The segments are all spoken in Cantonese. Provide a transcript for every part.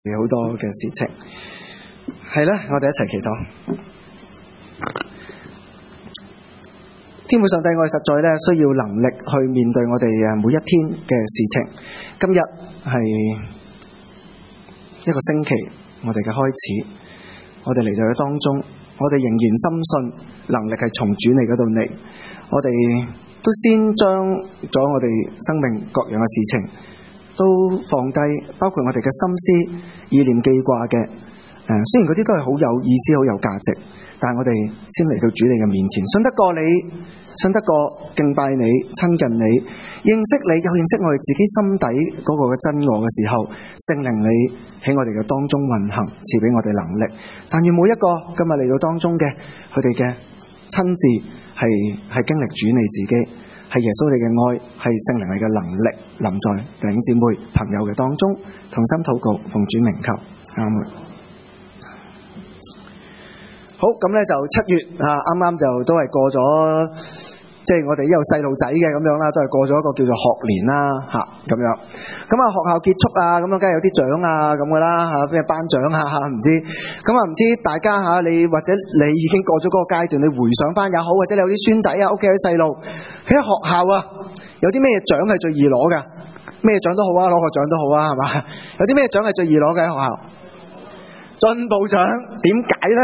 好多嘅事情。係啦，我哋一齊祈禱。天父上帝，我哋實在咧需要能力去面對我哋每一天嘅事情。今日係一個星期，我哋嘅開始，我哋嚟到嘅當中，我哋仍然深信能力係從主你嗰度嚟。我哋都先將咗我哋生命各樣嘅事情都放低，包括我哋嘅心思、意念、記掛嘅。雖然嗰啲都係好有意思、好有價值，但係我哋先嚟到主你嘅面前，信得過你，信得過敬拜你、親近你、認識你，又認識我哋自己心底嗰個嘅真我嘅時候，聖靈你喺我哋嘅當中運行，賜俾我哋能力。但願每一個今日嚟到當中嘅佢哋嘅親自係經歷主你自己，係耶穌你嘅愛，係聖靈你嘅能力臨在弟兄姊妹朋友嘅當中，同心禱告，奉主名求，阿們。好，咁咧就7月啱啱就都係過咗，即係我哋有細路仔嘅咁樣啦，都係過咗一個叫做學年啦咁樣。咁學校結束咁樣，梗係有啲獎咁噶啦咩頒獎唔知。咁唔知大家你或者你已經過咗嗰個階段，你回想翻也好，或者你有啲孫仔屋企有啲細路喺學校有啲咩獎係最易攞噶？咩獎都好攞個獎都好係嘛？有啲咩獎係最易攞嘅喺學校？進步獎。點解咧？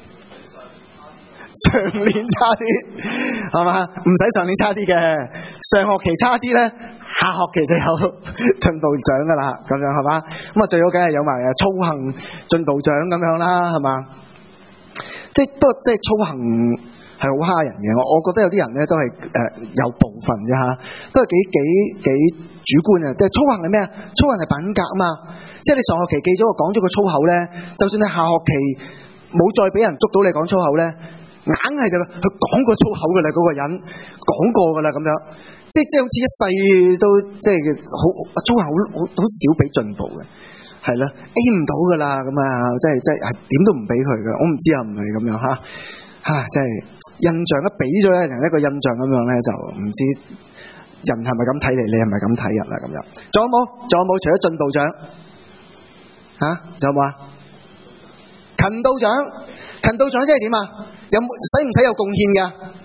上年差啲係嘛？唔使上年差啲嘅，上學期差啲咧，下學期就有進步獎噶啦，咁樣係嘛？咁最好梗係有埋操行進步獎咁樣啦，係嘛？不過即係操行係好蝦人嘅，我覺得有啲人咧都係有部分啫都係幾主觀啊！即係操行係咩啊？操行係品格啊嘛！即係你上學期記咗講咗個粗口咧，就算你下學期冇再俾人捉到你講粗口咧，硬係就佢講過粗口噶啦，嗰個人講過噶啦咁樣，即係好似一世都即係好粗口好少俾進步嘅，係啦 A 唔到噶啦咁即係點都唔俾佢嘅，我唔知係唔係咁樣即係印象一俾咗人一個印象咁樣咧，就唔知人係咪咁睇你，你係咪咁睇人啦咁樣。仲有冇？除咗進步獎仲有冇勤到獎？勤到獎即係點有使唔使有貢獻嘅？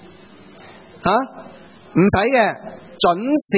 唔使嘅，準時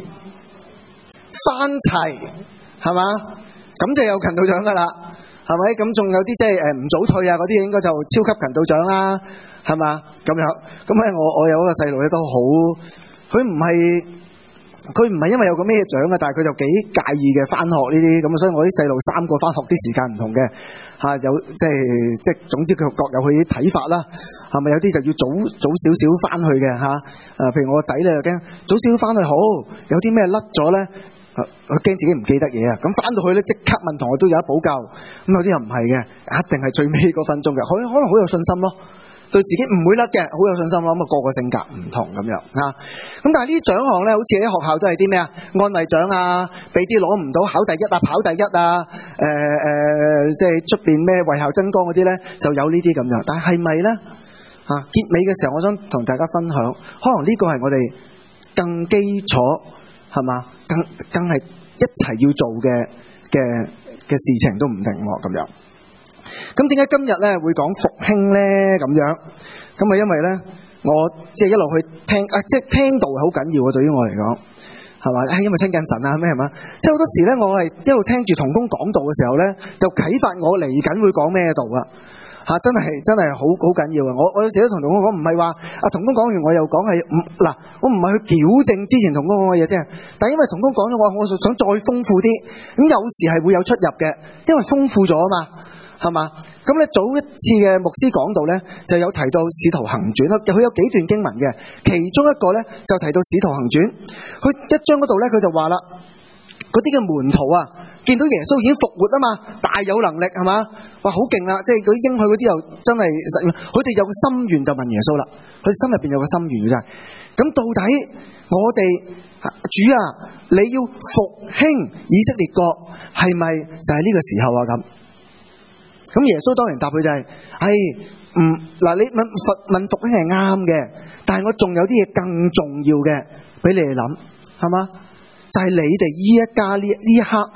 翻齊係嘛？咁就有勤到獎噶啦，係咪？咁仲有啲即係唔早退嗰啲，應該就超級勤到獎啦，係嘛？咁樣咁咧，我有一個細路咧都好，佢唔係因為有個咩獎但係佢就幾介意嘅翻學呢啲咁，所以我啲細路3個翻學啲時間唔同嘅有即係總之佢各有佢啲睇法啦，係咪有啲就要早少少翻去嘅譬如我個仔咧就驚早少少翻去好，有啲咩甩咗咧佢驚自己唔記得嘢咁翻到去咧即刻問同學都有得補救，咁有啲又唔係嘅，一定係最尾嗰分鐘嘅，可能好有信心咯。對自己唔會甩嘅，好有信心咯。咁個個性格唔同咁樣咁但係呢啲獎項咧，好似喺學校都係啲咩安慰獎俾啲攞唔到考第一跑第一即係出邊咩為校爭光嗰啲咧，就有呢啲咁樣。但係咪咧結尾嘅時候，我想同大家分享，可能呢個係我哋更基礎係嘛，更係一齊要做嘅事情都唔定咁樣。咁點解今日咧會講復興咧咁樣？咁因為咧我即係一路去聽即係聽道係好緊要對於我嚟講係嘛？因為親近神咩係嘛？即係好多時咧我係一路聽住同工講道嘅時候咧，就啟發我嚟緊會講咩道真係好緊要我有時都同同工講，唔係話同工講完我又講係我唔係去矯正之前同工講嘅嘢啫，但係因為同工講咗我想再豐富啲，咁有時係會有出入嘅，因為豐富咗嘛。係嘛？咁咧早一次嘅牧師講道咧，就有提到使徒行傳，佢有幾段經文嘅，其中一個咧就提到使徒行傳，佢一章嗰度咧佢就話啦，嗰啲嘅門徒見到耶穌已經復活嘛，大有能力係嘛，哇好勁啦，即係嗰啲應許嗰啲又真係實現，佢哋有個心願就問耶穌啦，佢心入邊有個心願嘅啫。咁到底我哋主你要復興以色列國，係咪就係呢個時候咁？咁耶穌當然答佢就係你問復興係啱嘅，但係我仲有啲嘢更重要嘅俾你哋諗，係嘛？就係你哋依一家呢一刻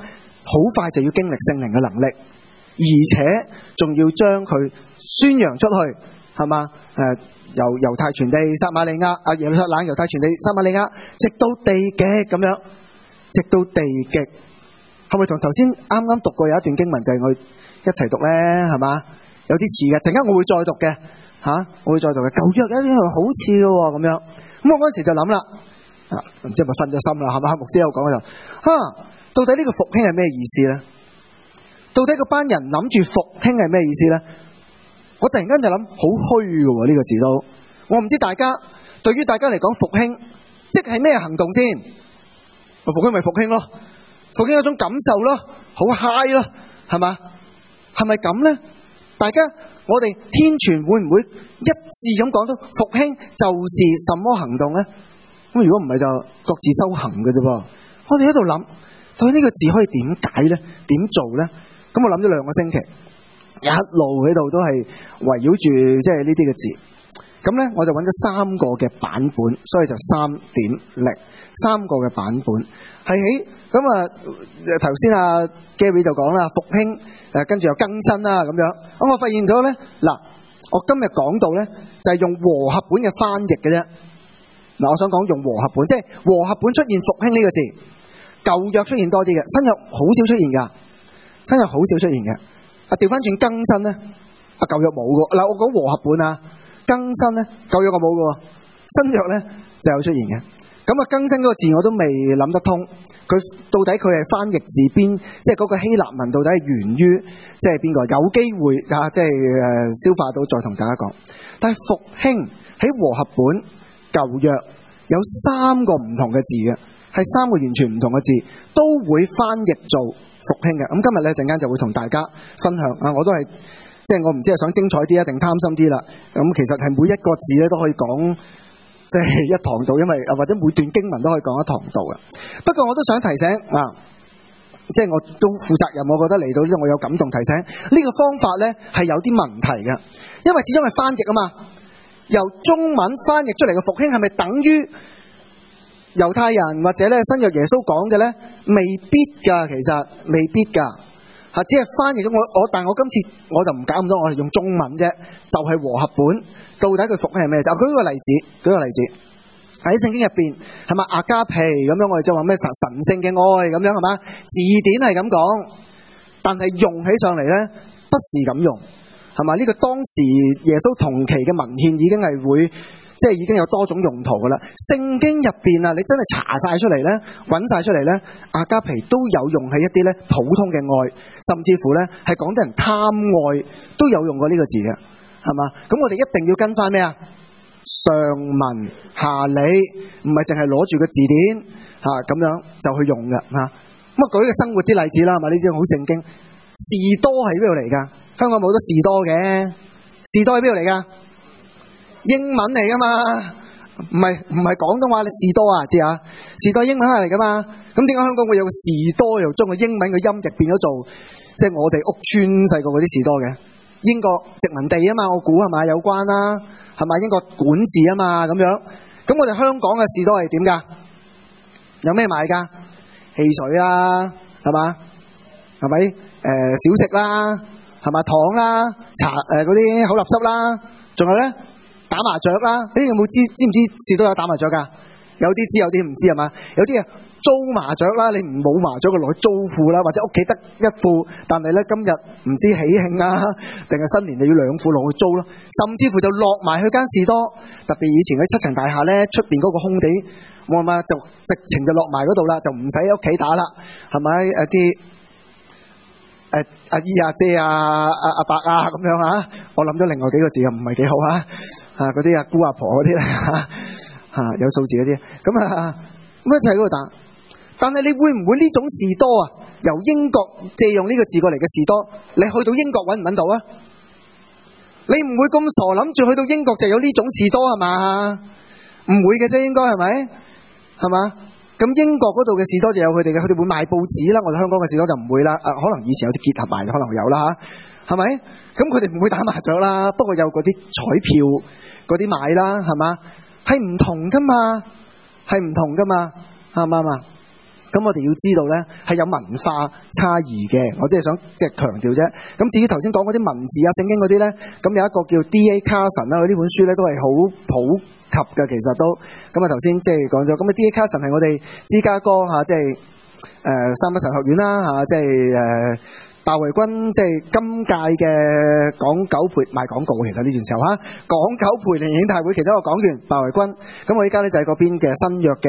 好快就要經歷聖靈嘅能力，而且仲要將佢宣揚出去，係嘛？由猶太傳地撒瑪利亞，耶路撒冷猶太傳地撒瑪利亞，直到地極咁樣，直到地極，係咪同頭先啱啱讀過有一段經文就係我一齊讀咧？係嘛？有啲似嘅，陣間我會再讀嘅嚇，我會再讀嘅。舊約有啲好似嘅喎咁樣，咁我嗰時就諗啦，唔知係咪分咗心啦？係嘛？牧師有講就到底呢個復興係咩意思咧？到底嗰班人諗住復興係咩意思咧？我突然間就諗好虛嘅喎，呢個字都，我唔知大家對於大家嚟講復興即係咩行動先？復興咪復興咯，復興有種感受咯，好 high 咯，係嘛？係咪咁咧？大家我哋天傳會唔會一致咁講到復興就是什麼行動咧？咁如果唔係就各自修行嘅啫噃。我哋喺度諗，對呢個字可以點解咧？點做咧？咁我諗咗2個星期，一路喺度都係圍繞住即係呢啲嘅字。咁咧我就揾咗3個嘅版本，所以就3個嘅版本係喺咁啊。頭先阿 Gary 就講啦，復興跟住又更新啦咁樣。咁我發現咗咧，嗱，我今日講到咧就係用和合本嘅翻譯嘅啫。嗱，我想講用和合本，即係和合本出現復興呢個字，舊約出現多啲嘅，新約好少出現噶，新約好少出現嘅。調翻轉更新咧，舊約冇嘅。嗱，我講和合本啊，更新咧舊約我冇嘅，新約咧就有出現嘅。咁啊，更新嗰個字我都未諗得通，佢到底佢係翻譯自邊，即係嗰個希臘文到底係源於即係邊個？有機會即係消化到再同大家講。但係復興喺和合本舊約有3個唔同嘅字嘅，係3個完全唔同嘅字，都會翻譯做復興嘅。咁今日咧陣間就會同大家分享啊，我都係即係我唔知係想精彩啲啊定貪心啲啦。咁其實係每一個字咧都可以講。即係一堂道，因為或者每段經文都可以講一堂道嘅。不過我都想提醒即係我都負責任，我覺得嚟到呢度我有感動提醒呢個方法咧係有啲問題嘅，因為始終係翻譯啊嘛。由中文翻譯出嚟嘅復興係咪等於猶太人或者咧新約耶穌講嘅咧？未必㗎，其實未必㗎嚇，只係翻譯咗但我今次我就唔搞咁多，我係用中文啫，就係和合本。到底佢復興係咩？就舉個例子喺聖經入邊係咪阿加皮咁樣？我哋就話咩神聖嘅愛咁樣係嘛？字典係咁講，但係用起上嚟咧不是咁用係嘛？呢個當時耶穌同期嘅文獻已經係會即係已經有多種用途噶啦。聖經入邊啊，你真係查晒出嚟咧，揾晒出嚟咧，阿加皮都有用喺一啲咧普通嘅愛，甚至乎咧係講得人貪愛都有用過呢個字嘅。係嘛？咁我哋一定要跟翻咩啊？上文下理，唔係淨係攞住個字典咁樣就去用嘅嚇。咁啊舉個生活啲例子啦，係嘛？呢啲好聖經。士多係邊度嚟㗎？香港冇得士多嘅，士多喺邊度嚟㗎？英文嚟㗎嘛？唔係廣東話，你士多啊？知啊？士多英文嚟㗎嘛？咁點解香港會有個士多又將個英文嘅音譯變咗做即係我哋屋村細個嗰啲士多嘅？英國殖民地啊嘛，我估係咪有關啦？係咪英國管治啊嘛咁樣？咁我哋香港嘅士多係點㗎？有咩買㗎？汽水啦，係嘛？係咪？小食啦，係咪？糖啦，茶嗰啲口立濕啦，仲有咧打麻雀啦。你有冇知唔知士多有打麻雀㗎？有啲知，有啲唔知係嘛？有啲租麻雀啦，你唔冇麻雀嘅攞去租褲啦，或者屋企得一副，但係咧今日唔知喜慶啊，定係新年你要2副攞去租咯，甚至乎就落埋去間士多，特別以前嗰7層大廈咧，出邊嗰個空地，我話就直情就落埋嗰度啦，就唔使喺屋企打啦，係咪？啲阿姨阿姐阿伯啊咁樣啊，我諗咗另外幾個字又唔係幾好嗰啲阿姑阿婆嗰啲有數字嗰啲，咁一齊喺嗰度打。但係你會唔會呢種士多啊？由英國借用呢個字過嚟嘅士多，你去到英國揾唔揾到啊？你唔會咁傻諗住去到英國就有呢種士多係嘛？唔會嘅啫，應該係咪？係嘛？咁英國嗰度嘅士多就有佢哋嘅，佢哋會賣報紙啦。我哋香港嘅士多就唔會啦。可能以前有啲結合賣，可能有啦嚇，係咪？咁佢哋唔會打麻雀啦，不過有嗰啲彩票嗰啲買啦，係嘛？係唔同噶嘛，係唔同噶嘛，啱唔啱啊？ 咁我哋要知道咧係有文化差異嘅，我即係想強調啫。咁至於頭先講嗰啲文字啊、聖經嗰啲咧，咁有一個叫 D.A. Carson 啦，佢呢本書咧都係好普及嘅，其實都咁啊。頭先即係講咗，咁啊 D.A. Carson 係我哋芝加哥嚇，即係三一神學院啦嚇，即係大衛軍即係今屆嘅港九培賣廣告，其實呢段時候嚇港九培靈影大會其中一個講員大衛軍，咁我依家咧就係嗰邊嘅新約嘅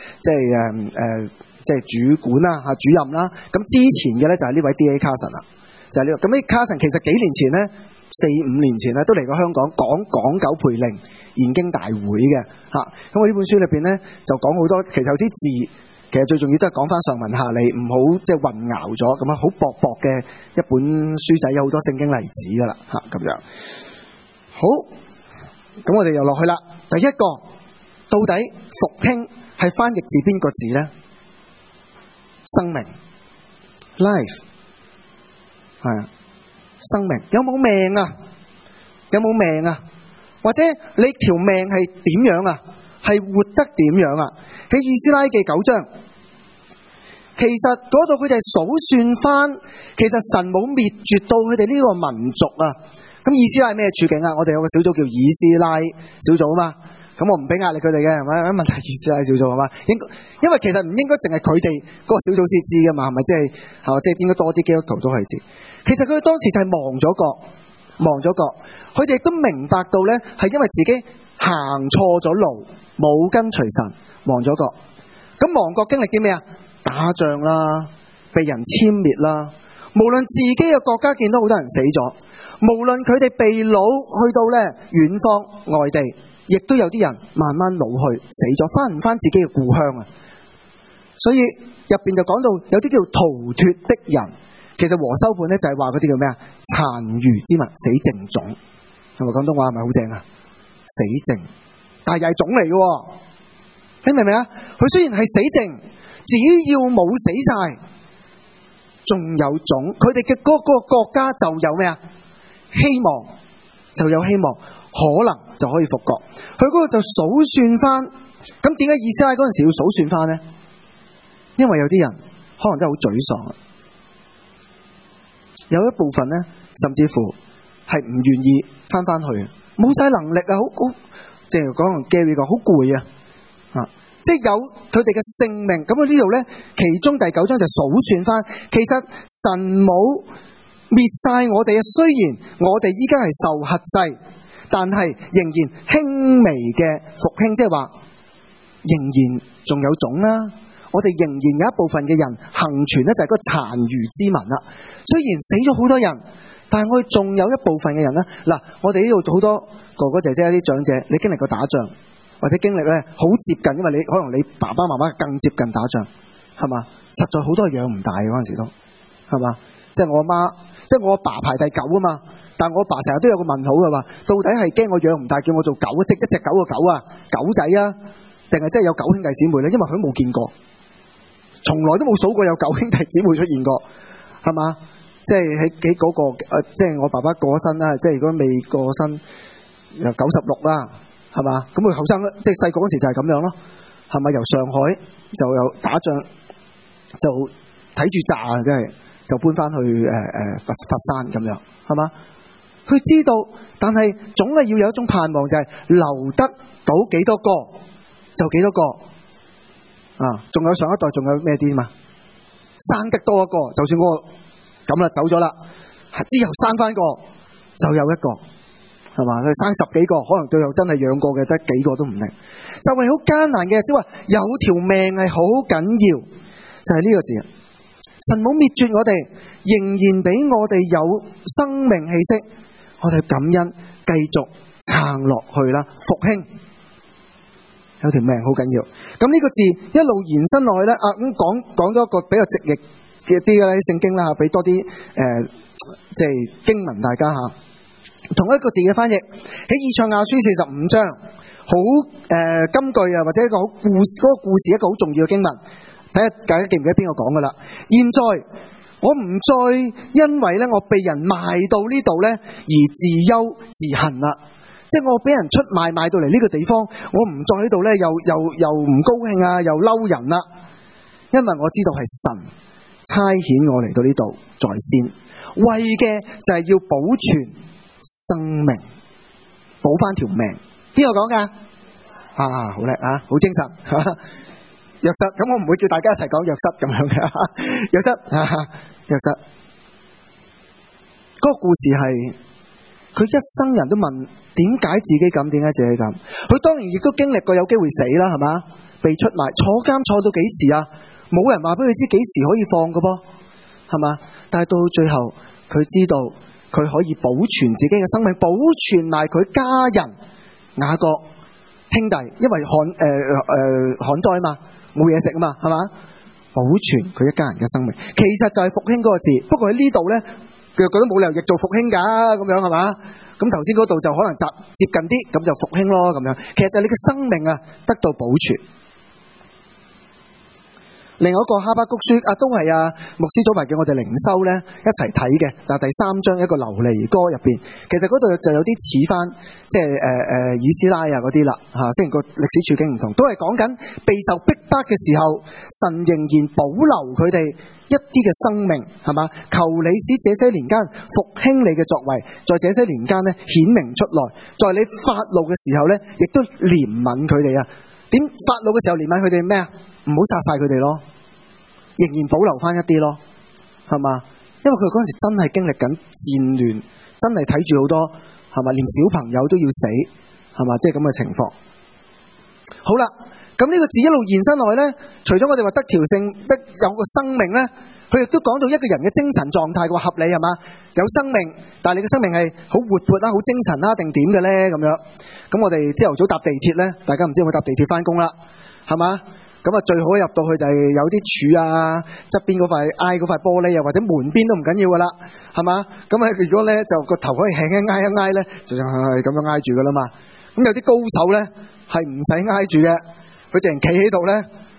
即係主管啦嚇主任啦。咁之前嘅咧就係呢位 D.A. Carson 啦，就係呢個。咁呢 Carson 其實幾年前咧4-5年前咧都嚟過香港講港九培靈研經大會嘅嚇。咁我呢本書裏邊咧就講好多，其實有啲字。其實最重要都係講翻上文下理，唔好即係混淆咗咁啊！好薄薄嘅一本書仔，有好多聖經例子噶啦嚇咁樣。好，咁我哋又落去啦。第一個，到底復興係翻譯自邊個字咧？生命 ，life 係啊，生命有冇命啊？有冇命啊？或者你條命係點樣啊？係活得點樣啊？喺以斯拉記9章，其實嗰度佢哋數算翻，其實神冇滅絕到佢哋呢個民族啊。咁以斯拉係咩處境啊？我哋有個小組叫以斯拉小組啊嘛。咁我唔俾壓力佢哋嘅，係咪？問題以斯拉小組係嘛？因為其實唔應該淨係佢哋嗰個小組先知噶嘛，係咪？即係應該多啲基督徒都係知。其實佢當時就係忘咗國，佢哋亦都明白到咧，係因為自己行錯咗路，冇跟隨神，亡咗國。咁亡國經歷啲咩啊？打仗啦，被人殲滅啦。無論自己嘅國家見到好多人死咗，無論佢哋被擄去到咧遠方外地，亦都有啲人慢慢老去死咗，翻唔翻自己嘅故鄉啊。所以入邊就講到有啲叫逃脫的人，其實和修本咧就係話嗰啲叫咩啊？殘餘之物，死剩種，係咪廣東話係咪好正啊？死剩，但係又係種嚟嘅，你明唔明啊？佢雖然係死剩，只要冇死晒，仲有種，佢哋嘅嗰個國家就有咩啊？希望，就有希望，可能就可以復國。佢嗰個就數算翻，咁點解以斯拉嗰陣時要數算翻呢？因為有啲人可能真係好沮喪，有一部分呢，甚至乎係唔願意翻去，冇晒能力啊，好正如講同 Gary 講，好攰啊，即係有佢哋嘅性命。咁啊呢度呢，其中第9章就數算翻，其實神冇滅晒我哋啊。雖然我哋依家係受轄制，但係仍然輕微嘅復興，即係話仍然仲有種啦。我哋仍然有一部分嘅人幸存呢，就係個殘餘之民啦。雖然死咗好多人，但係我哋仲有一部分嘅人呢。嗱，我哋呢度好多哥哥姐姐一啲長者，你經歷過打仗，或者經歷咧好接近，因為你可能你爸爸媽媽更接近打仗，係嘛？實在好多係養唔大嘅嗰陣時都，係嘛？即係我阿媽，即係我阿爸排第9啊嘛，但係我阿爸成日都有個問號嘅話，到底係驚我養唔大，叫我做狗，即一隻狗嘅狗啊，狗仔啊，定係真係有9兄弟姊妹咧？因為佢都冇見過，從來都冇數過有9兄弟姊妹出現過，係嘛？即係喺嗰個即係我爸爸過咗身啦，即係如果未過身又96啦。係嘛？咁佢後生即係細個嗰時就係咁樣咯，係咪？由上海就有打仗，就睇住炸，即係就搬翻去佛山咁樣，係嘛？佢知道，但係總係要有一種盼望，就係留得到幾多個就幾多個啊！仲有上一代，仲有咩啲嘛？生得多一個，就算我咁啦走咗啦，之後生翻個就有一個。係嘛？佢生10幾個，可能最後真係養過嘅得幾個都唔定，就係好艱難嘅。即係話有條命係好緊要，就係呢個字。神冇滅絕我哋，仍然俾我哋有生命氣息，我哋感恩，繼續撐落去啦。復興有條命好緊要。咁呢個字一路延伸落去咧，咁講咗一個比較直譯嘅啲嘅聖經啦，俾多啲即係經文大家吓。同一個字嘅翻譯喺以賽亞書45章，好金句啊，或者一個好故事，嗰個故事一個好重要嘅經文。睇下大家記唔記得邊個講噶啦？現在我唔再因為咧我被人賣到呢度咧而自憂自恨啦，即係我俾人出賣到嚟呢個地方，我唔再喺度咧又唔高興啊，又嬲人啦。 因為我知道係神差遣我嚟到呢度在先，為嘅就係要保存生命，保翻條命。邊個講㗎？好叻啊，好精神。約瑟，咁我唔會叫大家一齊講約瑟咁樣嘅。約瑟，嗰個故事係佢一生人都問點解自己咁，點解自己咁。佢當然亦都經歷過有機會死啦，係嘛？被出賣，坐監坐到幾時啊？冇人話俾佢知幾時可以放㗎噃，係嘛？但係到最後，佢知道佢可以保存自己嘅生命，保存埋佢家人雅各兄弟，因為旱災嘛，冇嘢食啊嘛，係嘛？保存佢一家人嘅生命，其實就係復興嗰個字。不過喺呢度咧，佢又覺得冇理由譯做復興㗎，咁樣係嘛？咁頭先嗰度就可能接近啲，咁就復興咯，咁樣。其實就係你嘅生命啊，得到保存。另外一個哈巴谷書都係牧師早排叫我哋靈修咧一齊睇嘅，但係第3章一個流離歌入邊，其實嗰度就有啲似翻即係以斯拉嗰啲啦嚇，雖然個歷史處境唔同，都係講緊被受逼迫嘅時候，神仍然保留佢哋一啲嘅生命，係嘛？求你使這些年間復興你嘅作為，在這些年間咧顯明出來，在你發怒嘅時候咧，亦都憐憫佢哋啊！點發怒嘅時候憐憫佢哋咩啊？唔好殺晒佢哋咯，仍然保留翻一啲咯，係嘛？因為佢嗰陣時真係經歷緊戰亂，真係睇住好多，係嘛？連小朋友都要死，係嘛？即係咁嘅情況。好啦，咁呢個字一路延伸落去咧，除咗我哋話得條性，得有個生命咧，佢亦都講到一個人嘅精神狀態個合理，係嘛？有生命，但係你嘅生命係好活潑啦，好精神啦，定點嘅咧咁樣。咁我哋朝頭早搭地鐵咧，大家唔知有冇搭地鐵翻工啦，係嘛？咁最好入到去就係有啲柱啊，側邊嗰塊玻璃啊，或者門邊都唔緊要噶啦，係嘛？咁如果咧就個頭可以輕輕挨一挨咧，就係咁樣挨住噶啦嘛。咁有啲高手咧係唔使挨住嘅，佢淨係企喺度咧，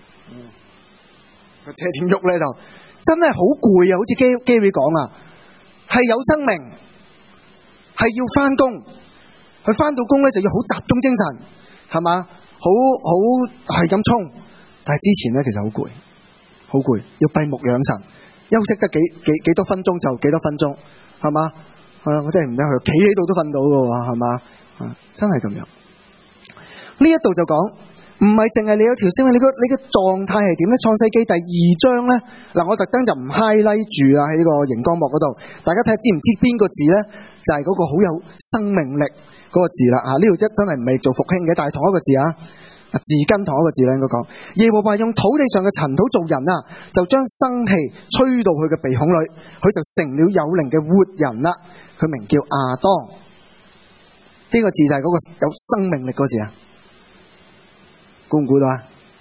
個車點喐咧就真係好攰啊！好似 Gary 講啊，係有生命，係要翻工。佢翻到工咧就要好集中精神，係嘛？好係咁衝，但係之前咧其實好攰，好攰，要閉目養神，休息得幾多分鐘就幾多分鐘，係嘛？我真係唔得去，企喺度都瞓到㗎喎，係嘛？真係咁樣。呢一度就講，唔係淨係你有條線，你嘅狀態係點咧？創世記第2章咧，嗱我特登就唔 highlight 住啦喺呢個熒光幕嗰度，大家睇下知唔知邊個字咧？就係嗰個好有生命力嗰個字啦，呢度真係唔係做復興嘅，但係同一個字字根同一個字咧，應該講耶和華用土地上嘅塵土做人啊，就將生氣吹到佢嘅鼻孔裏，佢就成了有靈嘅活人啦。佢名叫亞當。邊個字就係嗰個有生命力嗰個字啊？估唔估到啊？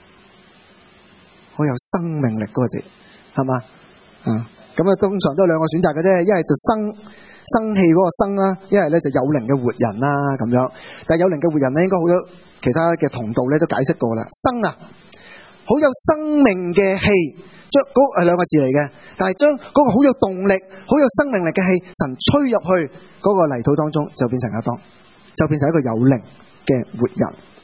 好有生命力嗰個字係嘛？咁通常都有兩個選擇嘅啫，一係就生氣嗰個生啦，一係咧就有靈嘅活人啦咁樣。但係有靈嘅活人咧，應該好多其他嘅同道咧都解釋過啦。生啊，好有生命嘅氣，將嗰係兩個字嚟嘅，但係將嗰個好有動力、好有生命力嘅氣，神吹入去嗰個泥土當中，就變成亞當，就變成一個有靈嘅活人。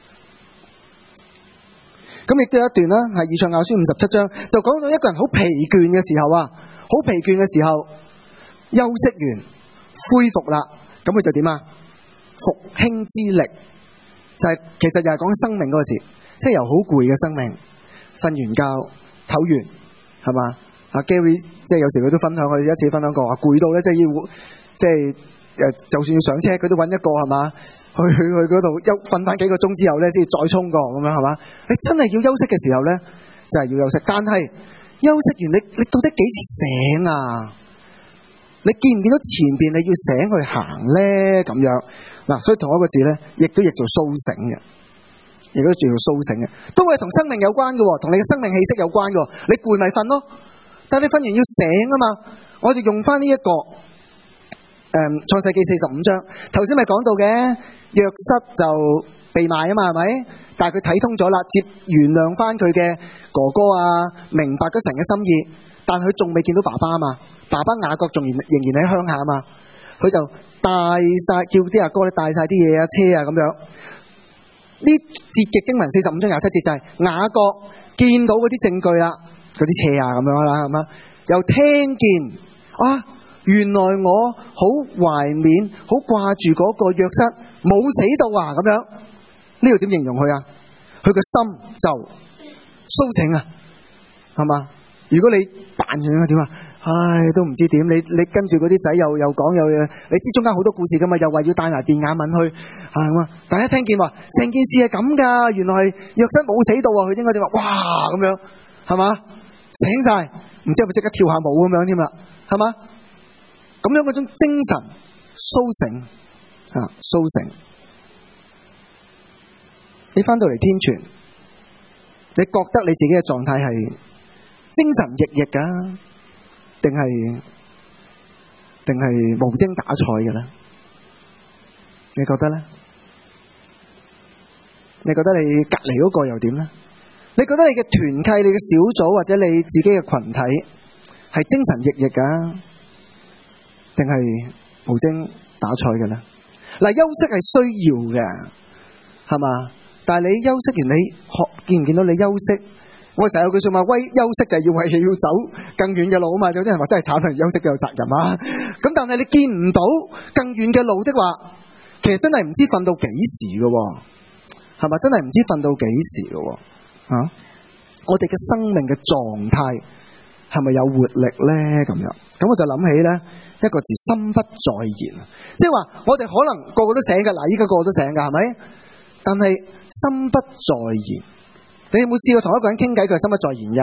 咁亦都有一段啦，係以賽亞書57章，就講到一個人好疲倦嘅時候啊，好疲倦嘅時候，休息完恢復啦，咁佢就點啊？復興之力就係其實又係講生命嗰個字，即係由好攰嘅生命，瞓完覺唞完係嘛？Gary 即係有時佢都分享，佢一次分享過話攰到咧，即係要即係就算要上車，佢都揾一個係嘛？去嗰度瞓翻幾個鐘之後咧，先再衝過咁樣係嘛？你真係要休息嘅時候咧，就係要休息。但係休息完你到底幾時醒啊？你見唔見到前邊你要醒去行咧？咁樣嗱，所以同一個字咧，亦都譯做甦醒嘅，亦都叫做甦醒嘅，都係同生命有關嘅，同你嘅生命氣息有關嘅。你攰咪瞓咯，但係你瞓完要醒啊嘛。我哋用翻呢一個創世記45章，頭先咪講到嘅。約瑟就被賣啊嘛，係咪？但係佢睇通咗啦，原諒翻佢嘅哥哥啊，明白咗神嘅心意，但佢仲未見到爸爸啊嘛，爸爸雅各仍然喺鄉下啊嘛，佢就帶晒叫啲阿哥咧帶晒啲嘢啊車啊咁樣。呢節嘅經文45章27節就係雅各見到嗰啲證據啦， 嗰啲車啊咁樣啦，係嘛？又聽見啊，原來我好懷緬、好掛住嗰個約瑟冇死到啊咁樣。呢度點形容佢啊？佢個心就甦醒啊，係嘛？如果你扮樣點啊？唉，都唔知點。你跟住嗰啲仔又講又，你知中間好多故事噶嘛？又話要帶埋便雅憫去，係嘛？大家聽見話成件事係咁噶，原來係約瑟冇死到啊！佢應該點話？哇咁樣，係嘛？醒晒，唔知係咪即刻跳下舞咁樣添啦？係嘛？咁樣嗰種精神甦醒啊，甦醒。你翻到嚟天泉，你覺得你自己嘅狀態係精神奕奕噶，定係無精打采嘅咧？你覺得咧？你覺得你隔籬嗰個又點咧？你覺得你嘅團契、你嘅小組或者你自己嘅群體係精神奕奕噶，定係無精打采嘅咧？嗱，休息係需要嘅，係嘛？但係你休息完，你見唔見到你休息？我成日有句說話，休息就係要走更遠嘅路啊嘛。有啲人話真係慘啊，休息都有責任啊。咁但係你見唔到更遠嘅路的話，其實真係唔知瞓到幾時嘅，係咪？真係唔知瞓到幾時嘅啊！我哋嘅生命嘅狀態係咪有活力咧？咁樣，咁我就諗起咧一個字：心不在焉。即係話我哋可能個個都醒噶，嗱，依家個個都醒噶，係咪？但係心不在焉，你有冇試過同一個人傾偈，佢係心不在焉噶？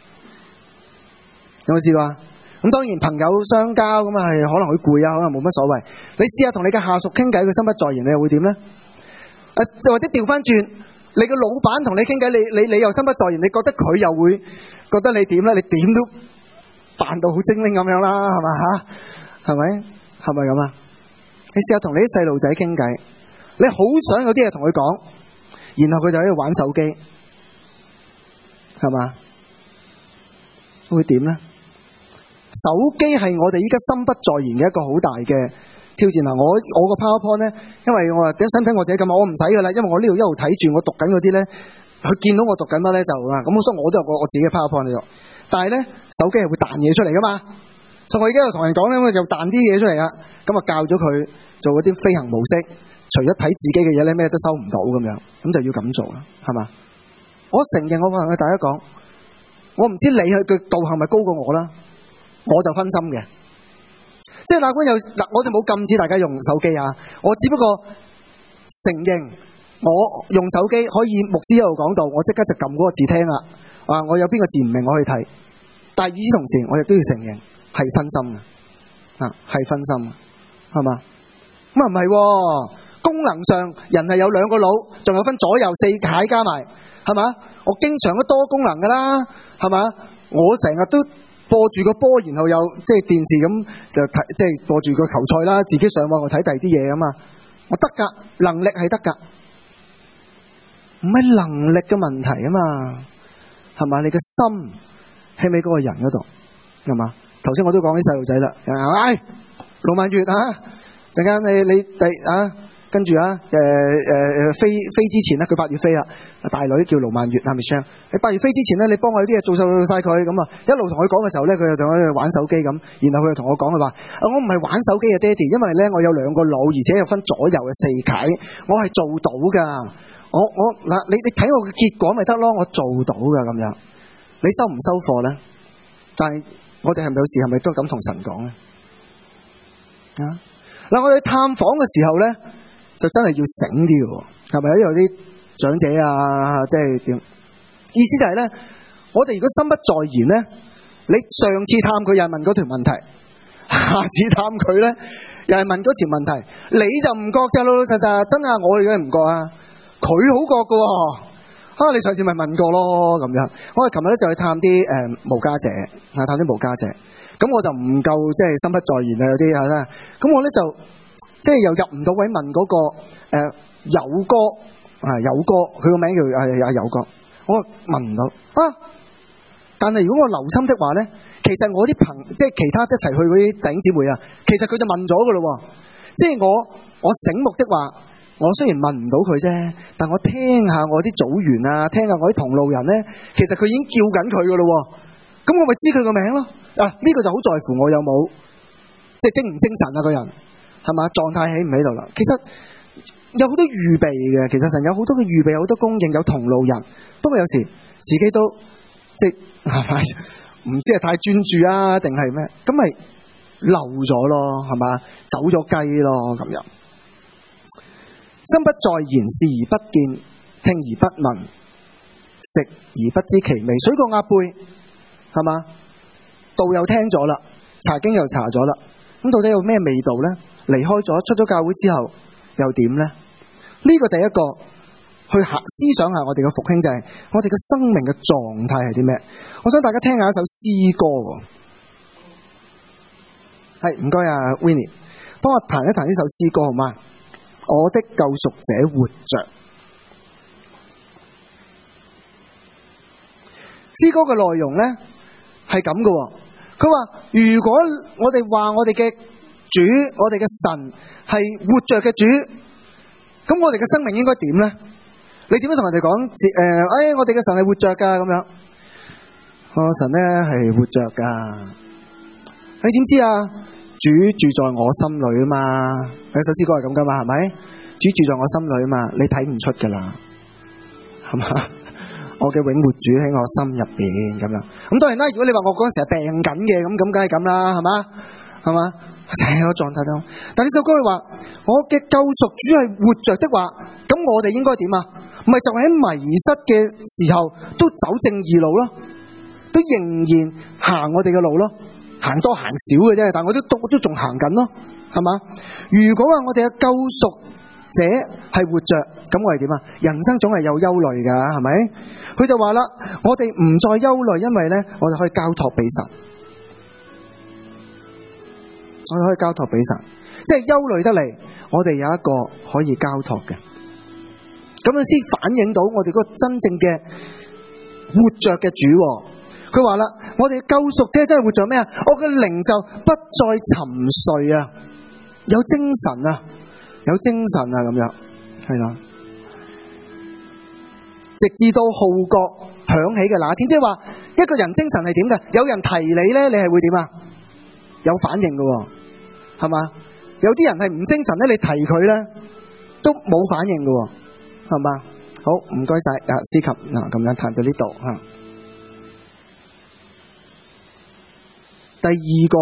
有冇試過啊？咁當然朋友相交咁啊，係可能佢攰啊，可能冇乜所謂。你試下同你嘅下屬傾偈，佢心不在焉，你又會點咧？就或者調翻轉，你個老闆同你傾偈，你又心不在焉，你覺得佢又會覺得你點咧？你點都扮到好精靈咁樣啦，係嘛吓？係咪？係咪咁啊？你試下同你啲細路仔傾偈。你好想有啲嘢同佢講，然後佢就喺度玩手機，係嘛？會點呢？手機係我哋依家心不在焉嘅一個好大嘅挑戰啊！我個 PowerPoint 咧，因為我話點使唔使我自己咁啊？我唔使噶啦，因為我呢度一路睇住我讀緊嗰啲咧，佢見到我讀緊乜咧就啊咁，所以我都有我自己嘅 PowerPoint 喺度。但係咧，手機係會彈嘢出嚟噶嘛？所以我而家又同人講咧，我就彈啲嘢出嚟啦。咁啊教咗佢做嗰啲飛行模式。除咗睇自己嘅嘢咧，咩都收唔到咁樣，咁就要咁做啦，係嘛？我承認，我同大家講，我唔知你嘅道行咪高過我啦，我就分心嘅。即係嗱，我哋冇禁止大家用手機啊，我只不過承認我用手機可以牧師一路講到，我即刻就撳嗰個字聽啦。啊，我有邊個字唔明我去睇，但係與此同時，我亦都要承認係分心嘅，啊係分心嘅，係嘛？咁啊唔係。功能上人係有兩個腦，仲有分左右四解加埋，係嘛？我經常都多功能噶啦，係嘛？我成日都播住個波，然後又即係電視咁就睇，即係播住個球賽啦，自己上網我睇第二啲嘢啊嘛。我得噶，能力係得噶，唔係能力嘅問題啊嘛，係嘛？你嘅心喺咪嗰個人嗰度，係嘛？頭先我都講啲細路仔啦，唉，盧曼月啊，陣間你啊。跟住飛之前咧，佢8月飛啦。大女叫盧曼月啊 Michelle。你8月飛之前咧，你幫我啲嘢做晒佢咁啊。一路同佢講嘅時候咧，佢就同我玩手機咁。然後佢就同我講佢話：我唔係玩手機啊，爹哋，因為咧我有兩個腦，而且有分左右嘅四解，我係做到噶。我嗱你睇我嘅結果咪得咯，我做到噶咁樣。你收唔收貨咧？但係我哋係咪有時係咪都咁同神講咧？啊嗱，我哋探訪嘅時候咧。就真係要醒啲嘅，係咪？有啲長者啊，即係點？意思就係咧，我哋如果心不在焉咧，你上次探佢又係問嗰條問題，下次探佢咧又係問嗰條問題，你就唔覺就老老實實，真係我而家唔覺啊，佢好覺嘅喎。你上次咪問過咯咁樣。我哋琴日咧就去探啲無家者，探啲無家者，咁我就唔夠即係心不在焉啊，有啲係啦。咁我咧就。即係又入唔到位問嗰個友哥啊，友哥佢個名叫阿友哥，我問唔到啊。但係如果我留心的話咧，其實我啲即係其他一齊去嗰啲弟兄姊妹啊，其實佢就問咗噶咯。即係我醒目的話，我雖然問唔到佢啫，但我聽下我啲組員啊，聽下我啲同路人咧，其實佢已經叫緊佢噶咯。 咁我咪知佢個名咯。呢個就好在乎我有冇即係精唔精神啊，個人係嘛，狀態喺唔喺度啦。其實有好多預備嘅，其實神有好多嘅預備，好多供應，有同路人。不過有時自己都即係咪唔知係太專注啊，定係咩？咁咪漏咗咯，係嘛？走咗雞咯咁樣。心不在焉，視而不見，聽而不聞，食而不知其味。水過鴨背，係嘛？道又聽咗啦，查經又查咗啦，咁到底有咩味道呢？離開咗，出咗教會之後又點呢？呢個第一個去思想下我哋嘅復興就係我哋嘅生命嘅狀態係啲咩？我想大家聽下一首詩歌。係，唔該啊 Winnie， 幫我彈一彈呢首詩歌好嗎？我的救贖者活着。詩歌嘅內容呢係咁嘅，佢話如果我哋話我哋嘅主，我哋嘅神係活着嘅主，咁我哋嘅生命應該點呢？你點樣同人哋講？我哋嘅神係活着噶咁樣。我神呢係活着噶，你點知啊？主住在我心裏啊嘛，有首詩歌係咁噶嘛，係咪？主住在我心裏啊嘛，你睇唔出噶啦，係嘛？我嘅永活主喺我心入邊咁樣。咁當然啦，如果你話我嗰陣時係病緊嘅，咁梗係咁啦，係嘛？係嘛？成個狀態都。但呢首歌佢話我嘅救贖主係活着的話，咁我哋應該點啊？唔係就喺迷失嘅時候都走正義路咯，都仍然行我哋嘅路咯。行多行少嘅啫，但我都仲行緊咯，係嘛？如果話我哋嘅救贖者係活着，咁我係點啊？人生總係有憂慮噶，係咪？佢就話啦，我哋唔再憂慮，因為咧，我哋可以交託俾神，我哋可以交託俾神，即係憂慮得嚟，我哋有一個可以交託嘅，咁樣先反映到我哋嗰個真正嘅活着嘅主。佢話啦，我哋救贖者真係活着咩啊？我嘅靈就不再沉睡啊，有精神啊，有精神啊，咁樣係啦。直至到號角響起嘅那天，即係話一個人精神係點嘅？有人提你咧，你係會點啊？有反應嘅，係嘛？有啲人係唔精神咧，你提佢咧都冇反應嘅，係嘛？好，唔該晒啊，司琴嗱，咁樣彈到呢度吓。第二個，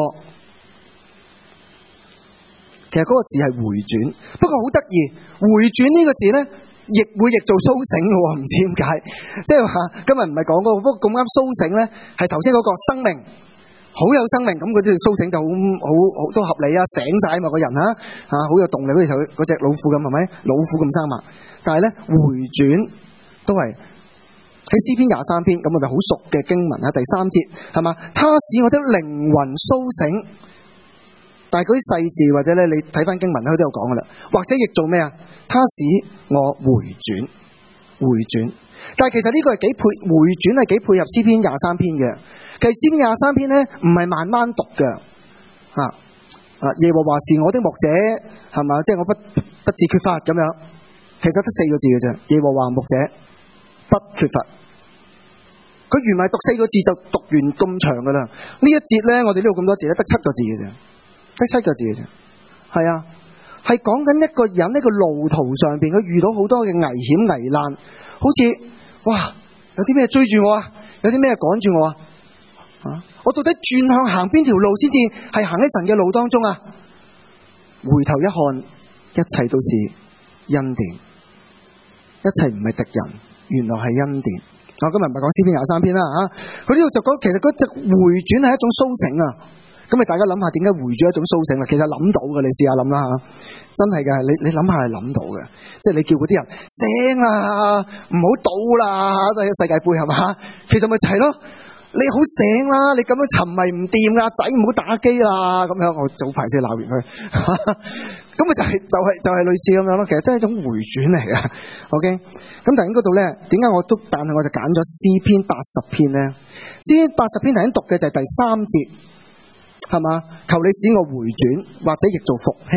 其實嗰個字係回轉，不過好得意，回轉呢個字咧，亦會譯做蘇醒嘅，唔知點解。即係話今日唔係講嗰個，不過咁啱蘇醒咧，係頭先嗰個生命，好有生命，咁嗰啲蘇醒就好都合理啊，醒晒嘛個人吓，好有動力，好似嗰隻老虎咁，係咪？老虎咁生猛，但係咧回轉都係。喺詩篇23篇，咁我哋好熟嘅經文啊，第3節係嘛？他使我的靈魂蘇醒，但係嗰啲細字或者咧，你睇翻經文咧，佢都有講噶啦。或者譯做咩啊？他使我回轉，回轉。但係其實呢個係幾配回轉係幾配合詩篇23篇嘅。其實詩篇23篇咧唔係慢慢讀嘅，耶和華是我的牧者，係嘛？即係我不致缺乏咁樣。其實得4個字嘅啫，耶和華牧者不缺乏。佢原來讀4個字就讀完咁長噶啦，呢一節咧，我哋呢度咁多字咧，得7個字嘅啫，得7個字嘅啫。係啊，係講緊一個人呢個路途上邊，佢遇到好多嘅危險危難，好似哇，有啲咩追住我啊，有啲咩趕住我啊，我到底轉向行邊條路先至係行喺神嘅路當中啊？回頭一看，一切都是恩典，一切唔係敵人，原來係恩典。我今日唔係講詩篇23篇啦吓，佢呢度就講其實嗰隻回轉係一種蘇醒啊。咁你大家諗下點解回轉一種蘇醒啊？其實諗到嘅，你試下諗啦吓，真係嘅，你諗下係諗到嘅。即係你叫嗰啲人醒啦，唔好賭啦，都係世界盃係嘛？其實咪就係咯，你好醒啦，你咁樣沉迷唔掂啊，仔唔好打機啦，咁樣我早排先鬧完佢。咁咪就係類似咁樣咯。其實真係一種回轉嚟嘅。OK， 咁但係嗰度咧，點解但係我就揀咗詩篇80篇咧？詩篇80篇頭先讀嘅就係第3節，係嘛？求你使我回轉，或者譯做復興。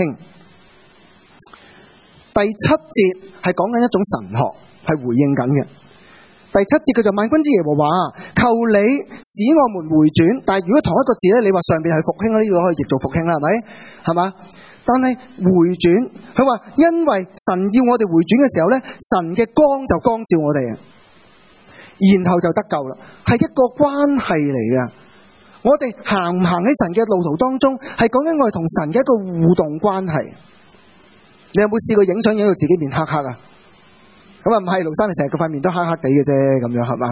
第7節係講緊一種神學，係回應緊嘅。 第7節佢就萬軍之耶和華，求你使我們回轉。但係如果同一個字咧，你話上邊係復興，呢個可以譯做復興啦，係咪？係嘛？但係回轉，佢話因為神要我哋回轉嘅時候咧，神嘅光就光照我哋，然後就得救啦，係一個關係嚟嘅。我哋行唔行喺神嘅路途當中，係講緊我哋同神嘅一個互動關係。你有冇試過影相影到自己面黑黑啊？咁啊唔係，盧生你成日個塊面都黑黑地嘅啫，咁樣係嘛？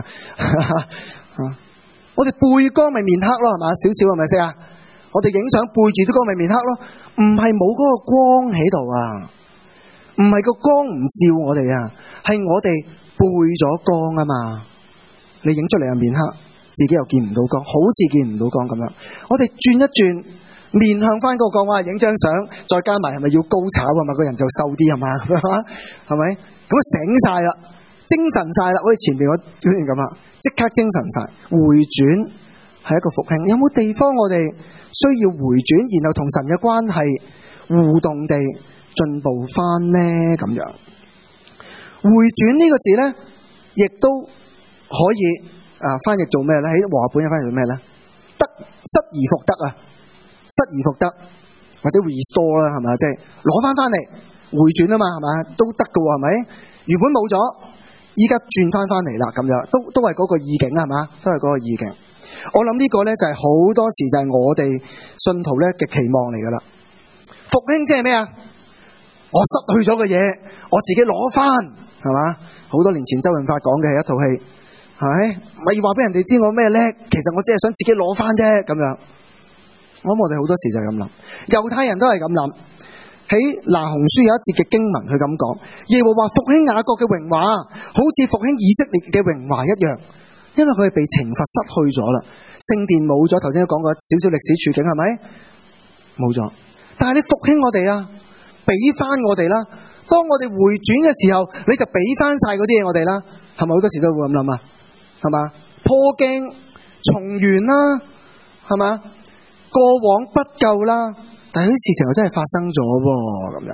我哋背光咪面黑咯，係嘛？少少係咪先啊？我哋影相背住啲光咪面黑咯，唔係冇嗰個光喺度啊，唔係個光唔照我哋啊，係我哋背咗光啊嘛。你影出嚟又面黑，自己又見唔到光，好似見唔到光咁樣。我哋轉一轉，面向翻嗰個光，哇！影張相，再加埋係咪要高炒啊嘛？個人就瘦啲係嘛？係咪？咁醒晒啦，精神晒啦，好似前邊嗰段咁啊，即刻精神晒。回轉係一個復興，有冇地方我哋需要回轉，然後同神嘅關係互動地進步翻呢？咁樣回轉呢個字咧，亦都可以翻譯做咩咧？喺和合本又翻譯做咩咧？得失而復得啊，失而復得或者 restore 啦，係咪？即係攞翻嚟。回轉啊嘛，係咪？都得㗎喎，係咪？原本冇咗，依家轉翻嚟啦，咁樣都係嗰個意境，係嘛？都係嗰個意境。我諗呢個咧就係好多時就係我哋信徒咧嘅期望嚟噶啦。復興即係咩啊？我失去咗嘅嘢，我自己攞翻，係嘛？好多年前周潤發講嘅係一套戲，係咪？咪要話俾人哋知我咩叻，其實我只係想自己攞翻啫，咁樣。我諗我哋好多時就係咁諗，猶太人都係咁諗。喺拿鴻書有一節嘅經文，佢咁講：耶和華復興雅各嘅榮華，好似復興以色列嘅榮華一樣。因為佢係被懲罰失去咗啦，聖殿冇咗，頭先都講過少少歷史處境，係咪？冇咗。但係你復興我哋啦，俾翻我哋啦。當我哋回轉嘅時候，你就俾翻晒嗰啲嘢我哋啦，係咪？好多時都會咁諗啊，係嘛？破鏡重圓啦，係嘛？過往不究啦。但係啲事情又真係發生咗喎，咁樣。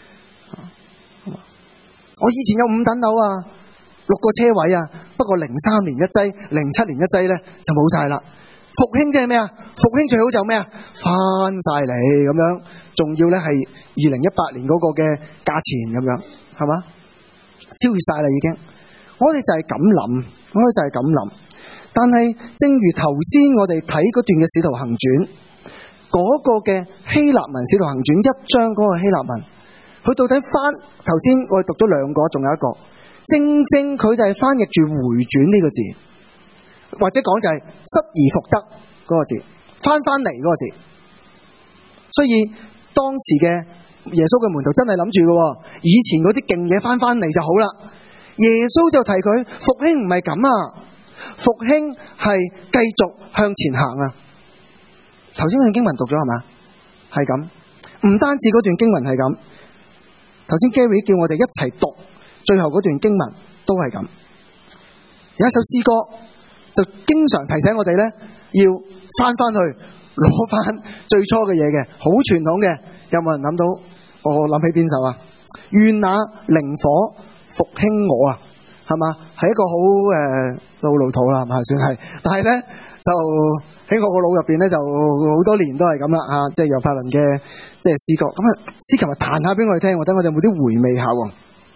我以前有5等樓啊，6個車位啊，不過03年一劑，07年一劑咧就冇晒啦。復興即係咩啊？復興最好就咩啊？翻晒嚟咁樣，仲要咧係2018年嗰個嘅價錢咁樣，係嘛？超越晒啦已經。我哋就係咁諗，我哋就係咁諗。但係正如頭先我哋睇嗰段嘅使徒行傳。嗰個嘅希臘文使徒行傳1章嗰個希臘文，佢到底頭先我哋讀咗2個，仲有一個，正正佢就係翻譯住回轉呢個字，或者講就係失而復得嗰個字，翻嚟嗰個字。所以當時嘅耶穌嘅門徒真係諗住嘅，以前嗰啲勁嘢翻嚟就好啦。耶穌就提佢復興唔係咁啊，復興係繼續向前行啊。頭先嗰段經文讀咗係嘛？係咁，唔單止嗰段經文係咁。頭先 Gary 叫我哋一齊讀最後嗰段經文都係咁。有一首詩歌就經常提醒我哋咧，要翻去攞翻最初嘅嘢嘅，好傳統嘅。有冇人諗到？我諗起邊首啊？願那靈火復興我啊，係嘛？係一個好老土啦，係嘛？算係，但係咧就。喺我個腦入邊咧，就好多年都係咁啦嚇，即係楊柏倫嘅即係詩歌。咁啊，司琴日彈下俾我哋聽，我睇我哋有冇啲回味下喎。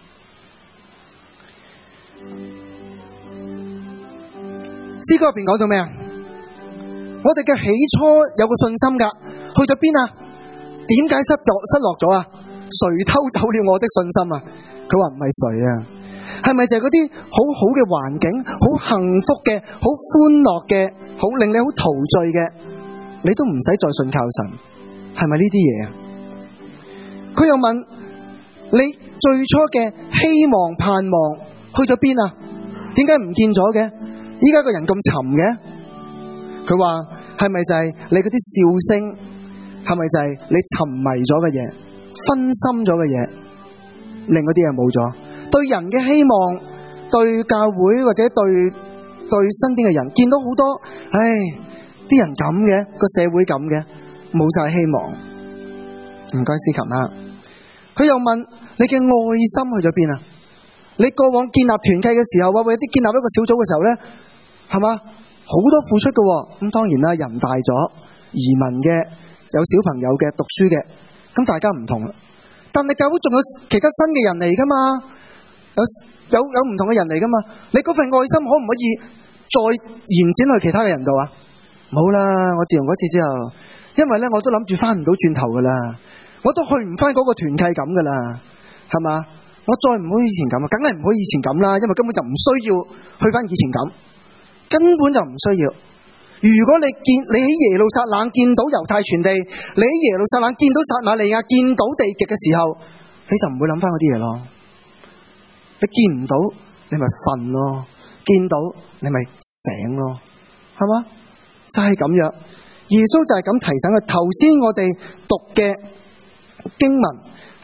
詩歌入邊講到咩啊？我哋嘅起初有個信心㗎，去咗邊啊？點解失落咗啊？誰偷走了我的信心啊？佢話唔係誰啊？係咪就係嗰啲好好嘅環境，好幸福嘅，好歡樂嘅，好令你好陶醉嘅，你都唔使再信靠神，係咪呢啲嘢啊？佢又問你最初嘅希望盼望去咗邊啊？點解唔見咗嘅？依家個人咁沉嘅？佢話係咪就係你嗰啲笑聲？係咪就係你沉迷咗嘅嘢，分心咗嘅嘢，令嗰啲嘢冇咗？對人嘅希望，對教會或者對身邊嘅人，見到好多，啲人咁嘅，個社會咁嘅，冇晒希望。唔該司琴啦。佢又問你嘅愛心去咗邊啊？ 你過往建立團契嘅時候，或者啲建立一個小組嘅時候咧，係嘛，好多付出嘅。咁當然啦，人大咗，移民嘅，有小朋友嘅，讀書嘅，咁大家唔同啦。但係教會仲有其他新嘅人嚟噶嘛，有唔同嘅人嚟噶嘛。你嗰份愛心可唔可以再延展去其他嘅人度啊？冇啦，我自從嗰次之後，因為咧我都諗住翻唔到轉頭噶啦，我都去唔翻嗰個團契咁噶啦，係嘛？我再唔好以前咁啊，梗係唔可以以前咁啦，因為根本就唔需要去翻以前咁，根本就唔需要。如果你喺耶路撒冷見到猶太傳地，你喺耶路撒冷見到撒瑪利亞，見到地極嘅時候，你就唔會諗翻嗰啲嘢咯。你見唔到，你咪瞓咯；見到，你咪醒咯，係嘛？就係咁樣。耶穌就係咁提醒佢。頭先我哋讀嘅經文喺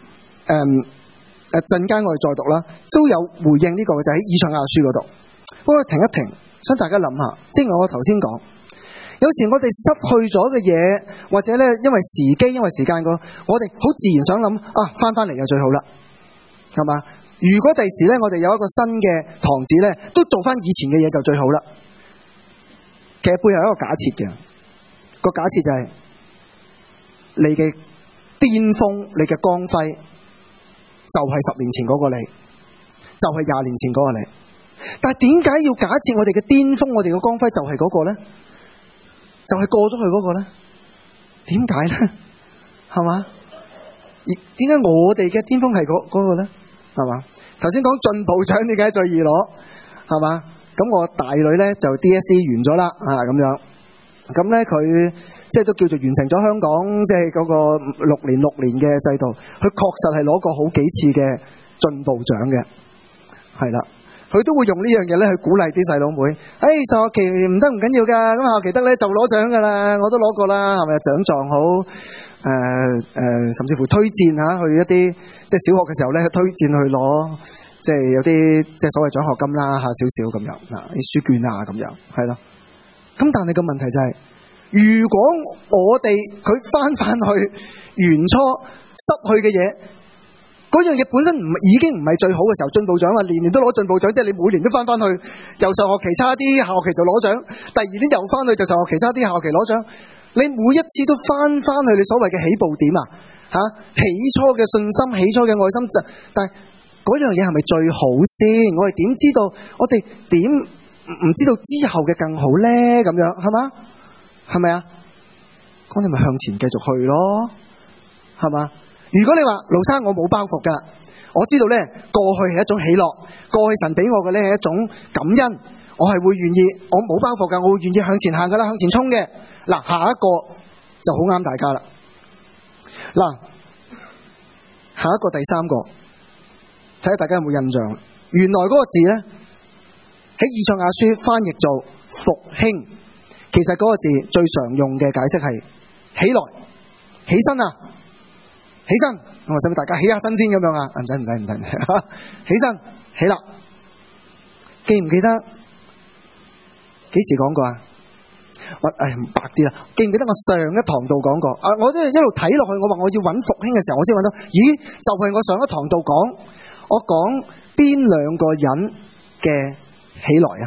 陣間我哋再讀啦，都有回應呢個嘅，就喺以賽亞書嗰度。不過停一停，想大家諗下，正如我頭先講，有時我哋失去咗嘅嘢，或者咧因為時機，因為時間我哋好自然想諗啊，翻嚟就最好啦，係嘛？如果第時咧我哋有一個新嘅堂子咧，都做翻以前嘅嘢就最好啦。其實背後有一個假設嘅，個假設就係你嘅巔峰，你嘅光輝就係10年前嗰個你，就係20年前嗰個你。但係點解要假設我哋嘅巔峰，我哋嘅光輝就係嗰個咧？就係過咗去嗰個咧？點解咧？係嘛？點解我哋嘅巔峰係嗰個咧？係嘛？頭先講進步獎點解最易攞？係嘛？咁我大女咧就 DSE 完咗啦咁樣。咁咧佢即係都叫做完成咗香港即係嗰個6年嘅制度，佢確實係攞過好幾次嘅進步獎嘅，係啦。佢都會用呢樣嘢咧去鼓勵啲細佬妹。上學期唔得唔緊要㗎，咁下學期得咧就攞獎㗎啦，我都攞過啦，係咪獎狀好？甚至乎推薦去一啲即係小學嘅時候咧，推薦去攞即係有啲即係所謂獎學金啦少少咁樣啲書券啊咁樣，係咯。咁但係個問題就係，如果我哋佢翻去原初失去嘅嘢。嗰樣嘢本身已經唔係最好嘅時候，進步獎年年都攞進步獎，即係你每年都翻去，由上學期差啲，下學期就攞獎；第2年又翻去，就上學期差啲，下學期攞獎。你每一次都翻去你所謂嘅起步點起初嘅信心，起初嘅愛心，但係嗰樣嘢係咪最好先？我哋點知道？我哋點唔知道之後嘅更好咧？咁樣係嘛？係咪啊？咁你咪向前繼續去咯，係嘛？如果你話盧生我冇包袱噶，我知道咧過去係一種喜樂，過去神俾我嘅咧係一種感恩，我係會願意，我冇包袱噶，我會願意向前行噶啦，向前衝嘅。嗱，下一個就好啱大家啦。嗱，下一個第3個，睇下大家有冇印象？原來嗰個字咧喺以賽亞書翻譯做復興，其實嗰個字最常用嘅解釋係起來、起身啊！起身，我使唔使大家起下身先咁樣啊？唔使，起身，起立。記唔記得幾時講過啊？白啲啦，記唔記得我上一堂度講過？我都一路睇落去，我話我要揾復興嘅時候，我先揾到。咦，就係我上一堂度講，我講邊2個人嘅起來啊？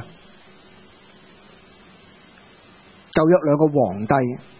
舊約2個皇帝，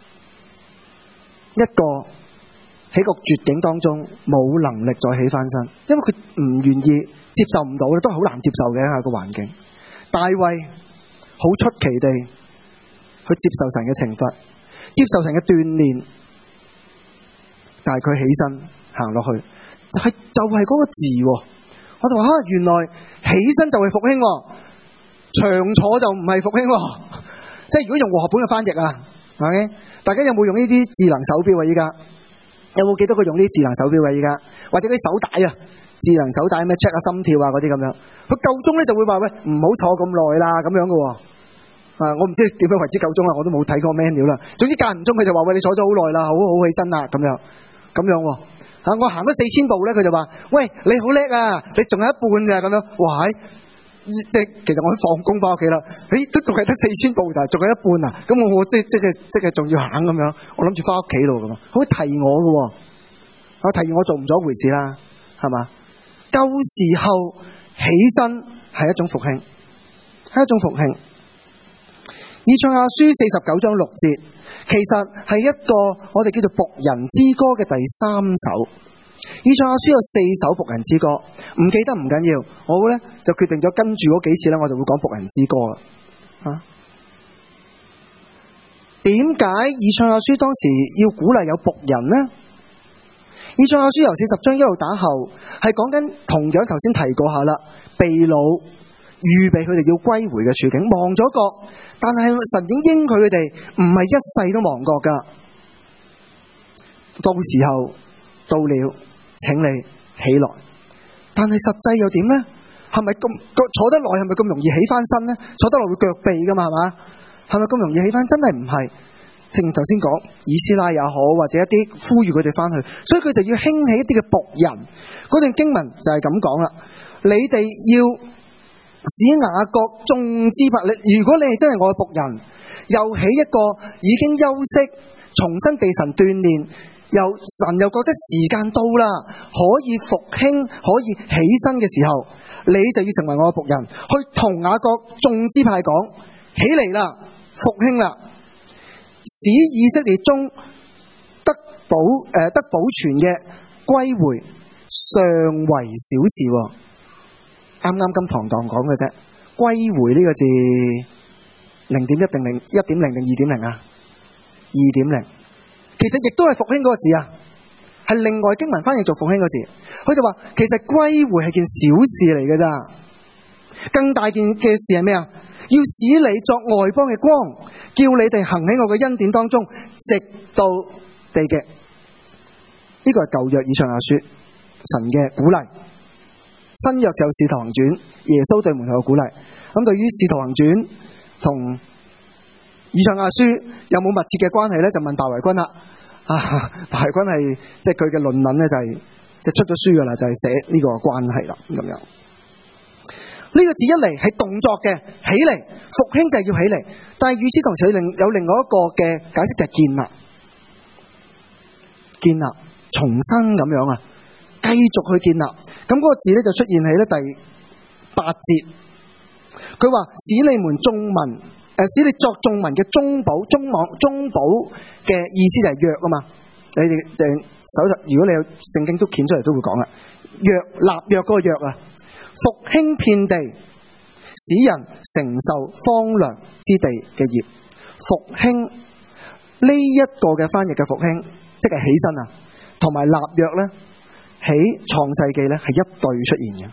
一個喺個絕境當中冇能力再起翻身，因為佢唔願意接受唔到，都好難接受嘅個環境。大衛好出奇地去接受神嘅懲罰，接受神嘅鍛鍊，但係佢起身行落去，就係嗰個字。我就話原來起身就係復興，長坐就唔係復興。即係如果用和合本嘅翻譯啊，OK，大家有冇用呢啲智能手錶啊？依家有冇幾多個用呢啲智能手錶啊？依家或者啲手帶啊，智能手帶咩 check 下心跳啊嗰啲咁樣，佢夠鐘咧就會話喂，唔好坐咁耐啦咁樣嘅。我唔知點樣為之夠鐘啦，我都冇睇過 menu 啦。總之間唔中佢就話喂，你坐咗好耐啦，好起身啦咁樣。我行咗4000步咧，佢就話喂，你好叻啊，你仲有一半咋咁樣。哇，即係其實我放工翻屋企啦，都仲係得4000步咋，仲有一半啊。咁我即係仲要行咁樣，我諗住翻屋企咯咁啊，好提我嘅。我提議我做唔咗一回事啦，係嘛？舊時候起身係一種復興，係一種復興。以賽亞書49章6節，其實係一個我哋叫做僕人之歌嘅第3首。以賽亞書有4首僕人之歌，唔記得唔緊要，我咧就決定咗跟住嗰幾次咧，我就會講僕人之歌啦。點解以賽亞書當時要鼓勵有僕人呢？以賽亞書由40章一路打後，係講緊同樣頭先提過下啦，被擄預備佢哋要歸回嘅處境，亡咗國，但係神已經應許佢哋唔係一世都亡國噶，到時候到了，請你起來。但係實際又點呢？係咪咁坐得耐，係咪咁容易起翻身呢？坐得耐會腳痹噶嘛，係嘛？係咪咁容易起翻？真係唔係。正如頭先講，以斯拉也好，或者一啲呼籲佢哋翻去，所以佢哋要興起一啲嘅僕人。嗰段經文就係咁講啦。你哋要使雅各眾支派，如果你係真係我嘅僕人，又起一個已經休息，重新被神鍛煉，神又覺得時間到啦，可以復興，可以起身嘅時候，你就要成為我嘅僕人，去同雅各眾支派講，起嚟啦，復興啦，使以色列中得保存嘅歸回，尚為小事。啱啱金堂堂講嘅啫，歸回呢個字0.1定1.0定2.0啊？2.0，其實亦都係復興嗰個字啊，係另外經文翻譯做復興個字。佢就話，其實歸回係件小事嚟嘅咋，更大件嘅事係咩啊？要使你作外邦嘅光，叫你哋行喺我嘅恩典當中，直到地極。呢個係舊約以賽亞書神嘅鼓勵，新約就使徒行傳耶穌對門徒嘅鼓勵。咁對於使徒行傳同以賽亞書有冇密切嘅關係咧？就問大維君啦。大維君係即係佢嘅論文咧，就係即係出咗書噶啦，就係寫呢個關係啦咁樣。呢個字一嚟係動作嘅，起嚟復興就係要起嚟，但係與此同時有另外一個嘅解釋就係建立重新咁樣啊，繼續去建立。咁嗰個字咧就出現喺咧第8節，佢話使你們眾民使你作眾民嘅中保嘅意思就係約啊嘛。你哋就手頭如果你有聖經都掀出嚟都會講啦，約立約嗰個約啊。復興遍地，使人承受荒涼之地嘅業。復興呢一個嘅翻譯嘅復興，即係起身啊，同埋立約咧，喺創世記咧係一對出現嘅。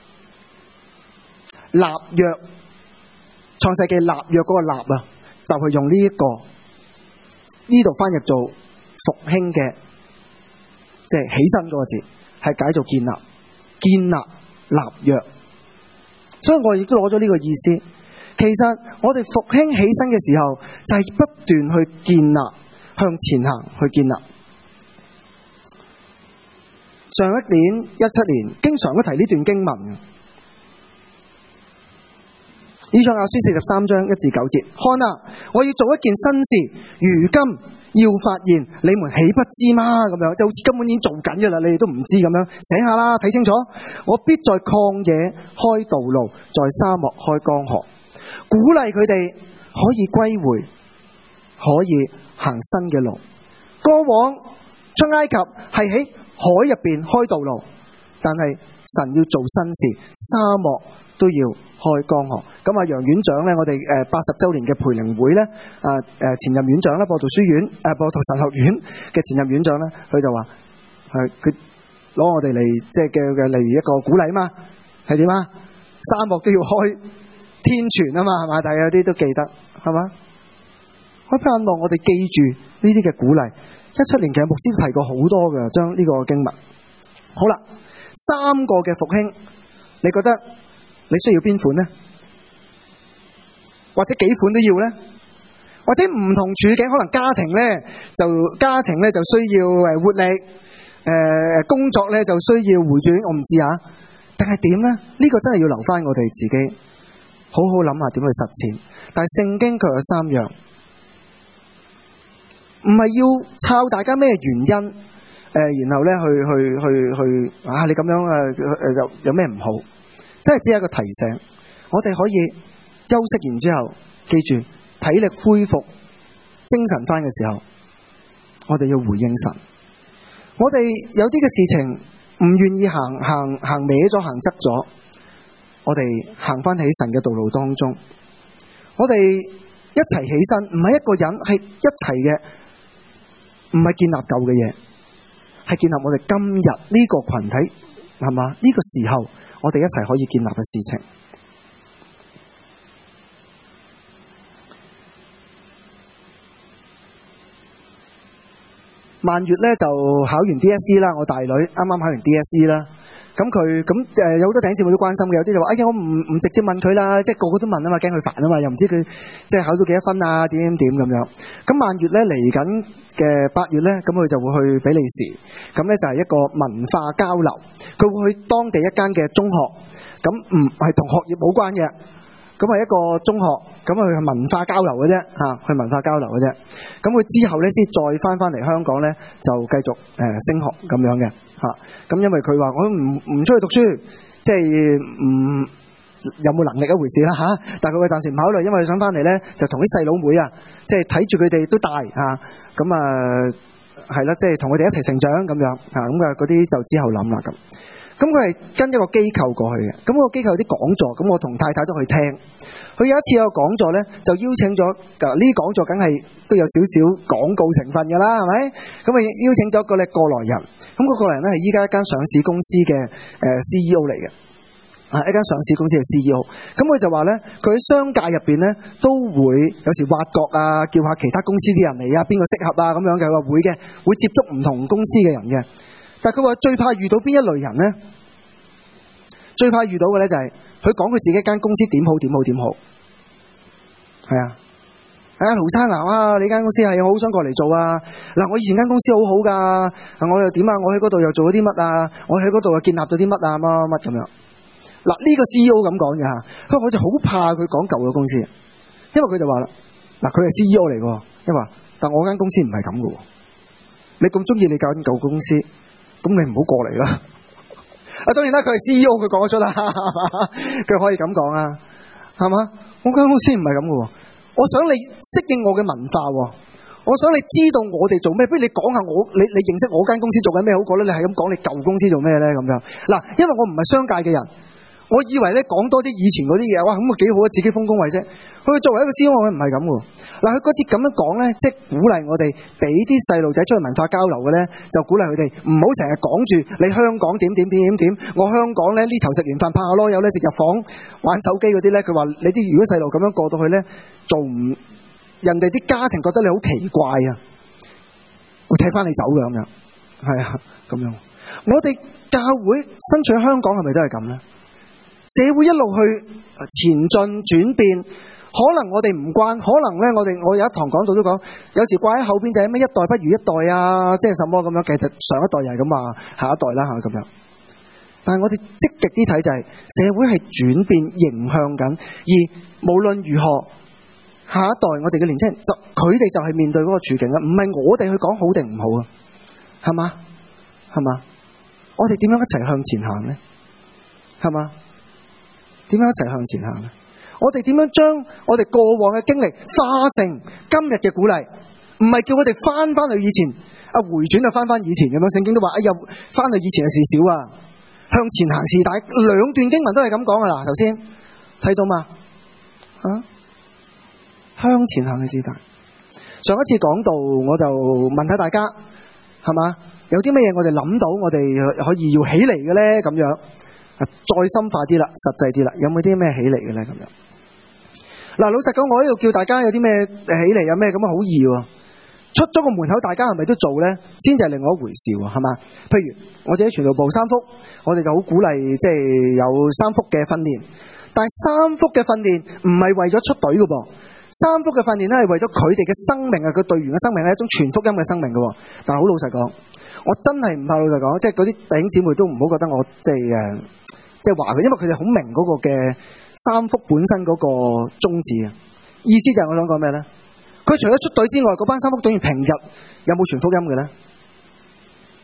立約，創世記立約嗰個立啊，就係用呢度翻譯做復興嘅，即係起身嗰個字，係解做建立。立約，所以我亦都攞咗呢個意思。其實我哋復興起身嘅時候，就係不斷去建立，向前行去建立。上一年17年，經常都提呢段經文。以賽亞書43章1至9節，看啊，我要做一件新事，如今要發現，你們豈不知嗎？咁樣就好似根本已經做緊嘅啦，你哋都唔知咁樣。醒下啦，睇清楚，我必在曠野開道路，在沙漠開江河，鼓勵佢哋可以歸回，可以行新嘅路。過往出埃及係喺海入邊開道路，但係神要做新事，沙漠都要開江河。咁啊，楊院長咧，我哋80周年嘅培靈會咧，前任院長咧，播道書院播道神學院嘅前任院長咧，佢就話佢攞我哋嚟即係嘅嚟一個鼓勵啊嘛，係點啊？沙漠都要開天泉啊嘛，係嘛？大家有啲都記得係嘛？我盼望我哋記住呢啲嘅鼓勵。17年其實牧師提過好多嘅，將呢個經文。好啦，3個嘅復興，你覺得你需要邊款呢？或者幾款都要呢？或者唔同處境，可能家庭呢就需要活力，工作呢就需要回轉，我唔知啊。但係點呢？呢個真係要留翻我哋自己好好諗下點去實踐。但係聖經卻有3樣，唔係要抄大家咩原因，然後呢去你咁樣有咩唔好？ 真係只係一個提醒，我哋可以休息完之後，記住體力恢復、精神翻嘅時候，我哋要回應神。我哋有啲嘅事情唔願意行歪咗、行側咗，我哋行翻起神嘅道路當中，我哋一齊起身，唔係一個人，係一齊嘅，唔係建立舊嘅嘢，係建立我哋今日呢個群體，係嘛？呢個時候我哋一齊可以建立嘅事情。萬月咧就考完 DSE 啦，我大女啱啱考完 DSE 啦。咁有好多弟兄姊妹都關心嘅，有啲就話：哎呀，我唔直接問佢啦，即係個個都問啊嘛，驚佢煩啊嘛，又唔知佢即係考到幾多分啊，點咁樣。咁萬月咧嚟緊嘅8月咧，咁佢就會去比利時，咁咧就係一個文化交流，佢會去當地一間嘅中學，咁唔係同學業冇關嘅。咁係一個中學，咁佢係文化交流嘅啫，去文化交流嘅啫。咁佢之後咧先再翻嚟香港咧，就繼續升學咁樣嘅嚇。咁因為佢話我唔出去讀書，即係有冇能力一回事啦嚇。但係佢暫時唔考慮，因為佢想翻嚟咧就同啲細佬妹啊，即係睇住佢哋都大嚇，咁係啦，即係同佢哋一齊成長咁樣嚇。咁嗰啲就之後諗啦咁。咁佢係跟一個機構過去嘅，咁個機構有啲講座，咁我同太太都去聽。佢有一次有個講座咧，就邀請咗呢啲講座，梗係都有少少廣告成分㗎啦，係咪？咁啊邀請咗一個過來人，咁個過來人咧係依家一間上市公司嘅CEO 嚟嘅，一間上市公司嘅 CEO。咁佢就話咧，佢喺商界入邊咧都會有時挖角啊，叫下其他公司啲人嚟啊，邊個適合啊咁樣嘅，佢話會嘅，會接觸唔同公司嘅人嘅。但係佢話最怕遇到邊一類人咧？最怕遇到嘅咧就係佢講佢自己間公司點好，係啊，盧生啊，你間公司係我好想過嚟做啊！嗱，我以前間公司好好噶，我又點啊？我喺嗰度又做咗啲乜啊？我喺嗰度又建立咗啲乜啊？乜咁樣？嗱，呢個 CEO 咁講嘅嚇，佢話我就好怕佢講舊嘅公司，因為佢就話啦，嗱，佢係 CEO 嚟嘅，因為但我間公司唔係咁嘅，你咁中意你間舊公司。咁你唔好過嚟啦！當然啦，佢係 CEO，佢講得出啦，佢可以咁講啊，係嘛？我間公司唔係咁嘅，我想你適應我嘅文化，我想你知道我哋做咩。不如你講下你認識我間公司做緊咩好過咧？你係咁講你舊公司做咩咧？咁樣嗱，因為我唔係商界嘅人，我以為咧講多啲以前嗰啲嘢，哇咁啊幾好啊，自己豐功偉績。佢作為一個 CEO，佢唔係咁嘅。嗱，佢嗰次咁樣講咧，即係鼓勵我哋俾啲細路仔出去文化交流嘅咧，就鼓勵佢哋唔好成日講住你香港點，我香港咧呢頭食完飯拍下籮柚咧，直入房玩手機嗰啲咧。佢話你啲如果細路咁樣過到去咧，做唔人哋啲家庭覺得你好奇怪啊，會踢翻你走嘅咁樣，係啊咁樣。我哋教會身處香港係咪都係咁咧？社會一路去前進轉變。可能我哋唔慣，可能咧我有一堂講到都講，有時掛喺後邊就係咩一代不如一代啊，即係什麼咁樣。其實上一代又係咁話，下一代啦係咪咁樣？但係我哋積極啲睇就係社會係轉變迎向緊，而無論如何，下一代我哋嘅年輕人佢哋就係面對嗰個處境啊，唔係我哋去講好定唔好啊，係嘛？我哋點樣一齊向前行咧？係嘛？點樣一齊向前行咧？我哋點樣將我哋過往嘅經歷化成今日嘅鼓勵？唔係叫我哋翻去以前，回轉就翻以前咁樣。聖經都話：哎呀，翻去以前嘅事少啊，向前行事大。兩段經文都係咁講噶啦。頭先睇到嘛？向前行嘅事大。上一次講到，我就問下大家，係嘛？有啲乜嘢我哋諗到，我哋可以要起嚟嘅咧？咁樣再深化啲啦，實際啲啦，有冇啲咩起嚟嘅咧？咁樣。嗱，老實講，我喺度叫大家有啲咩起嚟，有咩咁好易喎？出咗個門口，大家係咪都做咧？先至係另外一回事喎，係嘛？譬如我哋喺傳道部3福，我哋就好鼓勵，即係有3福嘅訓練。但係3福嘅訓練唔係為咗出隊嘅噃，3福嘅訓練咧係為咗佢哋嘅生命啊，佢隊員嘅生命係一種全福音嘅生命嘅。但係好老實講，我真係唔怕老實講，即係嗰啲弟兄姊妹都唔好覺得我即係話佢，因為佢哋好明嗰個嘅3福本身嗰個宗旨啊。意思就係我想講咩咧？佢除咗出隊之外，嗰班3福隊員平日有冇傳福音嘅咧？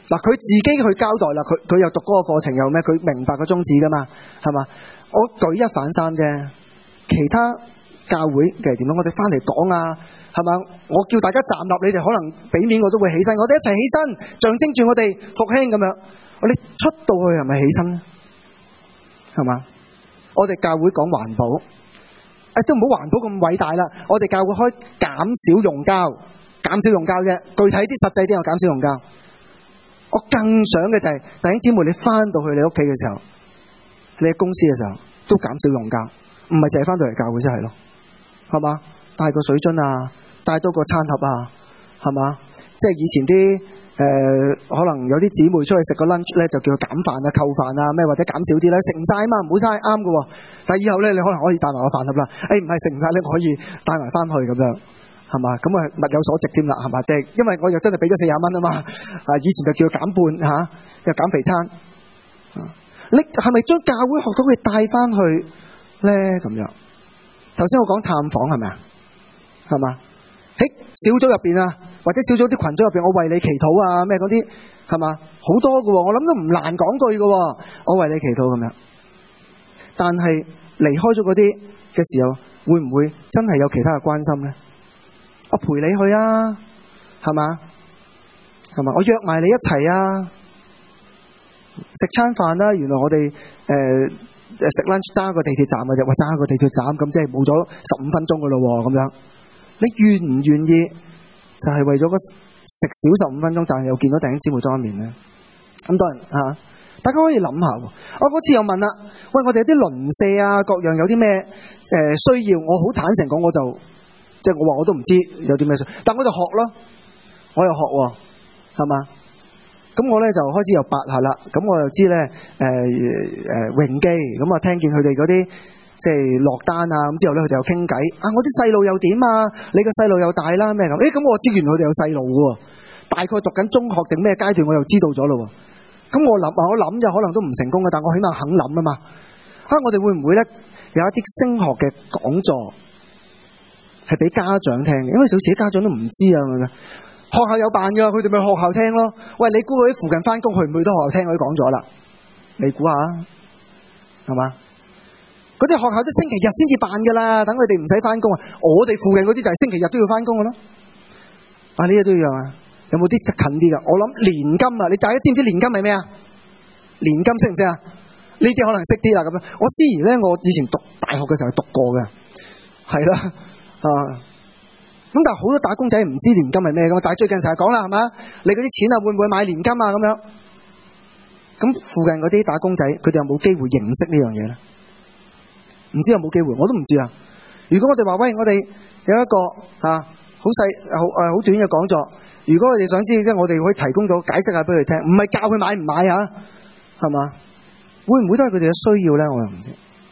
嗱，佢自己去交代啦，佢又讀嗰個課程又咩？佢明白個宗旨噶嘛，係嘛？我舉一反三啫，其他教會嘅係點樣？我哋翻嚟講啊，係嘛？我叫大家站立，你哋可能俾面我都會起身，我哋一齊起身，象徵住我哋復興咁樣。我哋出到去係咪起身咧？係嘛？我哋教會講環保，都唔好環保咁偉大啦。我哋教會開減少用膠，減少用膠啫。具體啲、實際啲，我減少用膠。我更想嘅就係弟兄姊妹，你翻到去你屋企嘅時候，你喺公司嘅時候都減少用膠，唔係淨係翻到嚟教會先係咯，係嘛？帶個水樽啊，帶多個餐盒啊，係嘛？即係以前啲可能有啲姊妹出去食個 lunch 咧，就叫佢減飯啊、扣飯啊咩，或者減少啲咧，食唔晒啊嘛，唔好嘥，啱嘅。但係以後咧，你可能可以帶埋個飯盒啦。唔係食唔晒咧，我可以帶埋翻去咁樣。係嘛？咁啊物有所值添啦，係嘛？即係因為我又真係俾咗40蚊啊嘛，以前就叫佢減半嚇，又減肥餐。你係咪將教會學到佢帶翻去咧？咁樣頭先我講探訪係咪啊？係嘛？喺小組入邊啊，或者小組啲群組入邊，我為你祈禱啊咩嗰啲係嘛？好多嘅喎，我諗都唔難講句嘅喎，我為你祈禱咁樣。但係離開咗嗰啲嘅時候，會唔會真係有其他嘅關心咧？我陪你去啊，係嘛？係嘛？我約埋你一齊啊，食餐飯啦。原來我哋食 lunch 揸個地鐵站嘅啫，揸個地鐵站咁即係冇咗15分鐘嘅咯喎，咁樣你願唔願意？就係為咗食少15分鐘，但係又見到弟兄姊妹多一面咧。咁多人嚇，大家可以諗下。我嗰次又問啦，喂，我哋有啲鄰舍啊，各樣有啲咩需要？我好坦誠講，我就。即係我話我都唔知有啲咩事，但我就學咯，我又學喎，係嘛？咁我咧就開始又八下啦，咁我又知咧榮記，咁啊聽見佢哋嗰啲即係落單啊，咁之後咧佢哋又傾偈啊，我啲細路又點啊？你個細路又大啦咩咁？咁我知原來佢哋有細路嘅喎，大概讀緊中學定咩階段，我又知道咗咯喎。咁我諗就可能都唔成功嘅，但我起碼肯諗啊嘛。我哋會唔會咧有一啲升學嘅講座？係俾家長聽嘅，因為有時啲家長都唔知啊，係咪？學校有辦噶，佢哋咪學校聽咯。喂，你估佢喺附近翻工去唔去到學校聽佢講咗啦？你估下，係嘛？嗰啲學校都星期日先至辦噶啦，等佢哋唔使翻工啊。我哋附近嗰啲就係星期日都要翻工噶咯。呢啲都一樣啊。有冇啲近啲噶？我諗年金啊，你大家知唔知年金係咩啊？年金識唔識啊？呢啲可能識啲啦咁樣。我思怡咧，我以前讀大學嘅時候讀過嘅，係啦。咁但係好多打工仔唔知年金係咩噶嘛，但係最近成日講啦，係嘛？你嗰啲錢啊會唔會買年金啊咁樣？咁附近嗰啲打工仔，佢哋有冇機會認識呢樣嘢咧？唔知有冇機會，我都唔知啊。如果我哋話喂，我哋有一個好細好短嘅講座，如果我哋想知，即係我哋可以提供咗解釋下俾佢聽，唔係教佢買唔買啊，係嘛？會唔會都係佢哋嘅需要咧？我又唔知。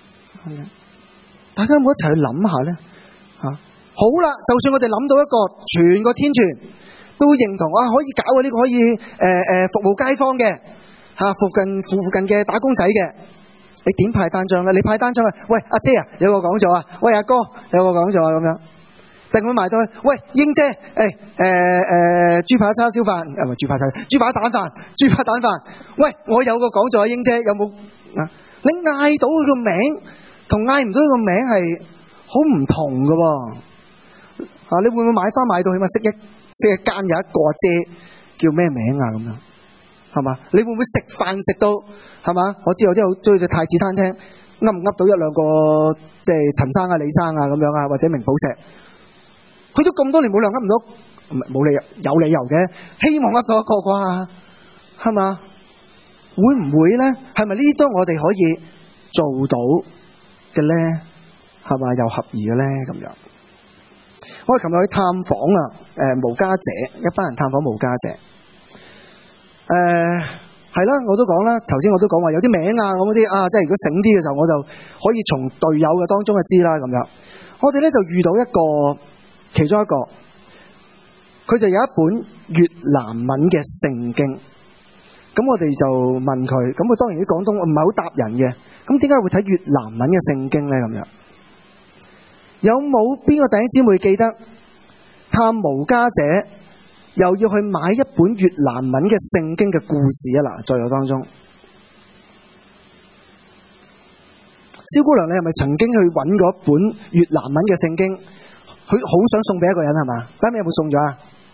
大家有冇一齊去諗下咧？好啦，就算我哋諗到一個全個天傳都認同可以搞呢個可以服務街坊嘅附近嘅打工仔嘅，你點派單張咧？你派單張啊？喂，阿姐啊，有個講座啊！喂，阿哥有個講座啊！咁樣定會埋到去？喂，英姐，豬扒叉燒飯唔係豬扒蛋飯。喂，我有個講座啊，英姐有冇啊？你嗌到佢個名同嗌唔到佢個名係好唔同噶喎。你會唔會買到起碼識一間有一個阿姐叫咩名啊？咁樣係嘛？你會唔會食飯食到係嘛？我知有啲好中意去太子餐廳，噏唔噏到一兩個即係陳生啊、李生啊咁樣啊，或者明寶石，佢都咁多年冇量噏唔到，冇理由有理由嘅，希望噏到一個啩，係嘛？會唔會咧？係咪呢啲都我哋可以做到嘅咧？係嘛？又合宜嘅咧？咁樣。我哋琴日去探訪無家者，一班人探訪無家者。係啦，我都講啦，頭先我都講話有啲名啊，咁嗰啲即係如果醒啲嘅時候，我就可以從隊友嘅當中就知啦咁樣。我哋咧就遇到其中一個，佢就有一本越南文嘅聖經。咁我哋就問佢，咁佢當然啲廣東唔係好答人嘅，咁點解會睇越南文嘅聖經咧？咁樣。有冇邊個弟兄姊妹記得探無家者又要去買一本越南文嘅聖經嘅故事啊！嗱，在座當中，蕭姑娘，你係咪曾經去揾過一本越南文嘅聖經？佢好想送俾一個人係嘛？咁你有冇送咗啊？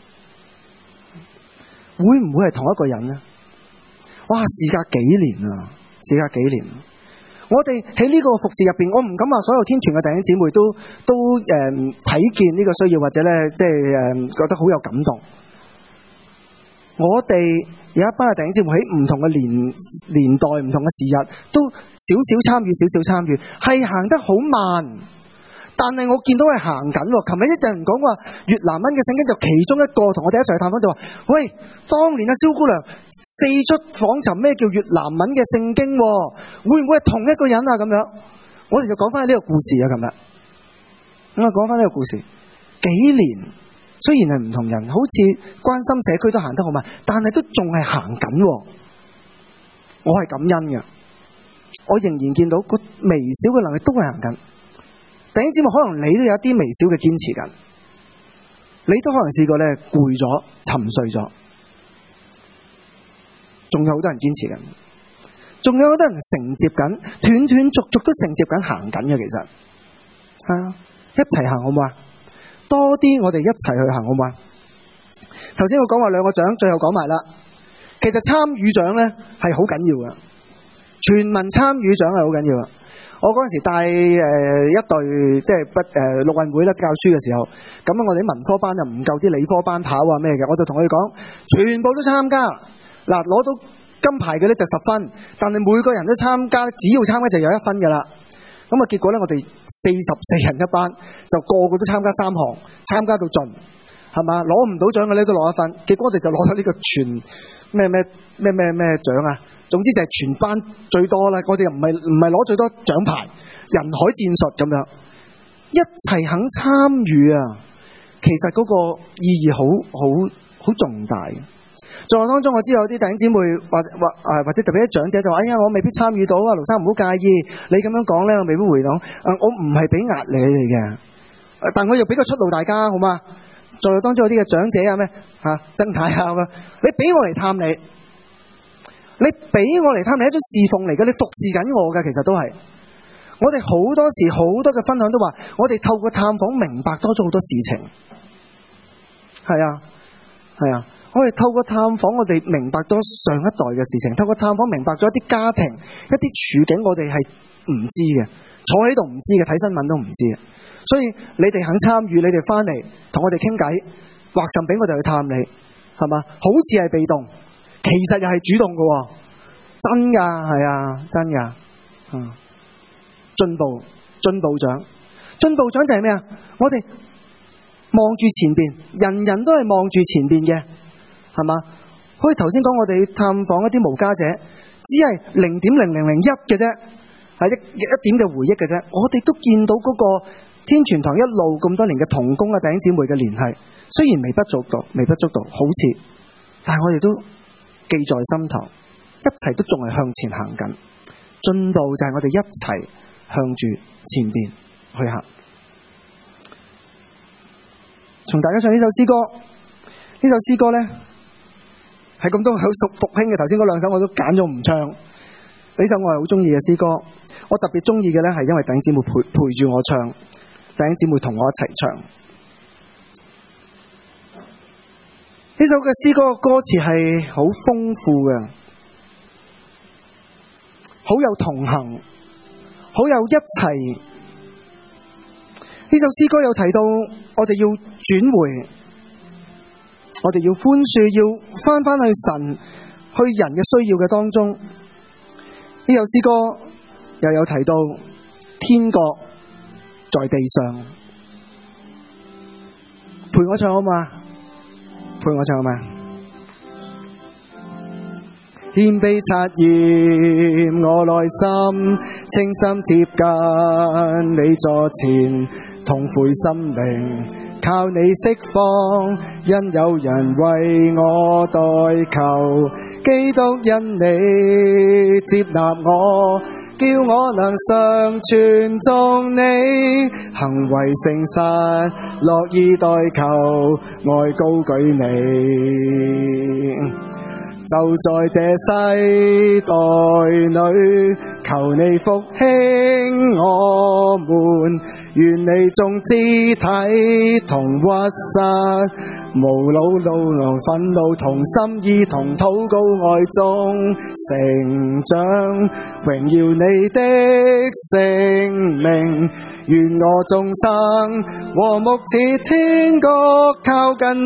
會唔會係同一個人呢？哇！事隔幾年啊！事隔幾年，我哋喺呢個服侍入邊，我唔敢話所有天傳嘅弟兄姊妹都睇見呢個需要，或者咧即係覺得好有感動。我哋有一班嘅弟兄姊妹喺唔同嘅年代、唔同嘅時日，都少少參與，係行得好慢。但係我見到係行緊。琴日一陣人講話越南文嘅聖經，就其中一個同我哋一齊去探訪就話：喂，當年阿蕭姑娘四出訪尋咩叫越南文嘅聖經，會唔會係同一個人啊？咁樣，我哋就講翻呢個故事啊。琴日咁啊，講翻呢個故事，幾年雖然係唔同人，好似關心社區都行得好慢，但係都仲係行緊。我係感恩嘅，我仍然見到個微小嘅能力都係行緊。弟兄姊妹，可能你都有一啲微小嘅堅持緊，你都可能試過咧攰咗、沉睡咗，仲有好多人堅持緊，仲有好多人承接緊，斷斷續續都承接緊行緊嘅。其實係啊，一齊行好唔好啊？多啲我哋一齊去行好唔好啊？頭先我講話兩個獎，最後講埋啦。其實參與獎咧係好緊要嘅，全民參與獎係好緊要啊！我嗰陣時帶一隊即係陸運會咧教書嘅時候，咁我哋啲文科班就唔夠啲理科班跑啊咩嘅，我就同佢哋講，全部都參加。嗱，攞到金牌嘅咧就10分，但係每個人都參加，只要參加就有1分噶啦。咁啊，結果咧我哋44人一班，就個個都參加3項，參加到盡，係嘛？攞唔到獎嘅咧都攞1分。結果我哋就攞到呢個全咩獎啊！總之就係全班最多啦，我哋又唔係攞最多獎牌，人海戰術咁樣，一齊肯參與啊！其實嗰個意義好重大。在我當中，我知道有啲弟兄姊妹或者特別啲長者就話：哎呀，我未必參與到啊，盧生唔好介意，你咁樣講咧，我未必回到。我唔係俾壓力你哋嘅，但我又俾個出路大家，好嘛？在我當中有啲嘅長者啊咩曾太啊咁樣，你俾我嚟探你。你俾我嚟探你，一種侍奉嚟嘅，你服侍緊我嘅，其實都係。我哋好多時好多嘅分享都話，我哋透過探訪明白多咗好多事情。係啊，我哋透過探訪，我哋明白多上一代嘅事情，透過探訪明白咗一啲家庭、一啲處境，我哋係唔知嘅，坐喺度唔知嘅，睇新聞都唔知嘅。所以你哋肯參與，你哋翻嚟同我哋傾偈，或甚俾我哋去探你，係嘛？好似係被動。其實又係主動嘅，真噶，係啊，真噶。進步獎就係咩啊？我哋望住前邊，人人都係望住前邊嘅，係嘛？好似頭先講，我哋探訪一啲無家者，只係0.0001嘅啫，係一點嘅回憶嘅啫。我哋都見到嗰個天傳堂一路咁多年嘅同工啊弟兄姊妹嘅聯繫，雖然微不足道，好似，但係我哋都記在心頭，一齊都仲係向前行緊。進步就係我哋一齊向住前邊去行。從大家唱呢首詩歌，呢首詩歌咧係咁多好復興嘅。頭先嗰2首我都揀咗唔唱，呢首我係好中意嘅詩歌。我特別中意嘅咧係因為弟兄姊妹陪住我唱，弟兄姊妹同我一齊唱。呢首嘅詩歌嘅歌詞係好豐富嘅，好有同行，好有一齊。呢首詩歌有提到我哋要轉回，我哋要寬恕，要翻返去神去人嘅需要嘅當中。呢首詩歌又有提到天國在地上。陪我唱好嘛？陪我唱好嘛？謙卑察驗我內心，清心貼近你座前，痛悔心靈， 靠你釋放，因有人為我代求，基督因你接納我，叫我能常傳頌你，行為誠實，樂意代求，愛高舉你。就在這世代裏，求你復興我們，願你眾肢體同屈膝，無惱怒怒憤怒，同心意同禱告愛中成長，榮耀你的聖名。願我眾生和睦似天國靠近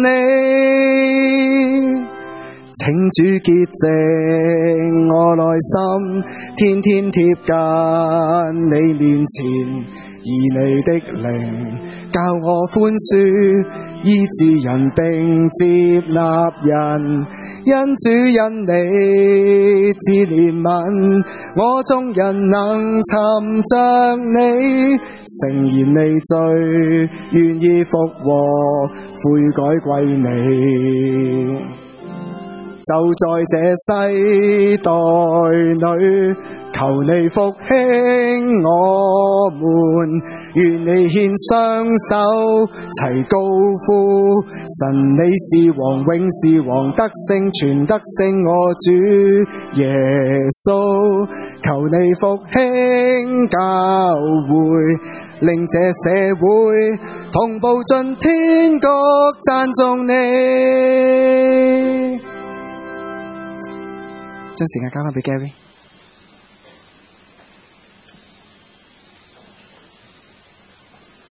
你，請主潔淨我內心，天天貼近你面前，以你的靈教我寬恕，醫治人並接納人，因主因你至憐憫，我眾人能尋着你，誠然你罪，願意復和，悔改歸你。就在這世代裏，求你復興我們，願你獻雙手齊高呼，神你是王，永是王，得勝全得勝我主耶穌。求你復興教會，令這社會同步進天國讚頌你。將時間交返俾 Gary。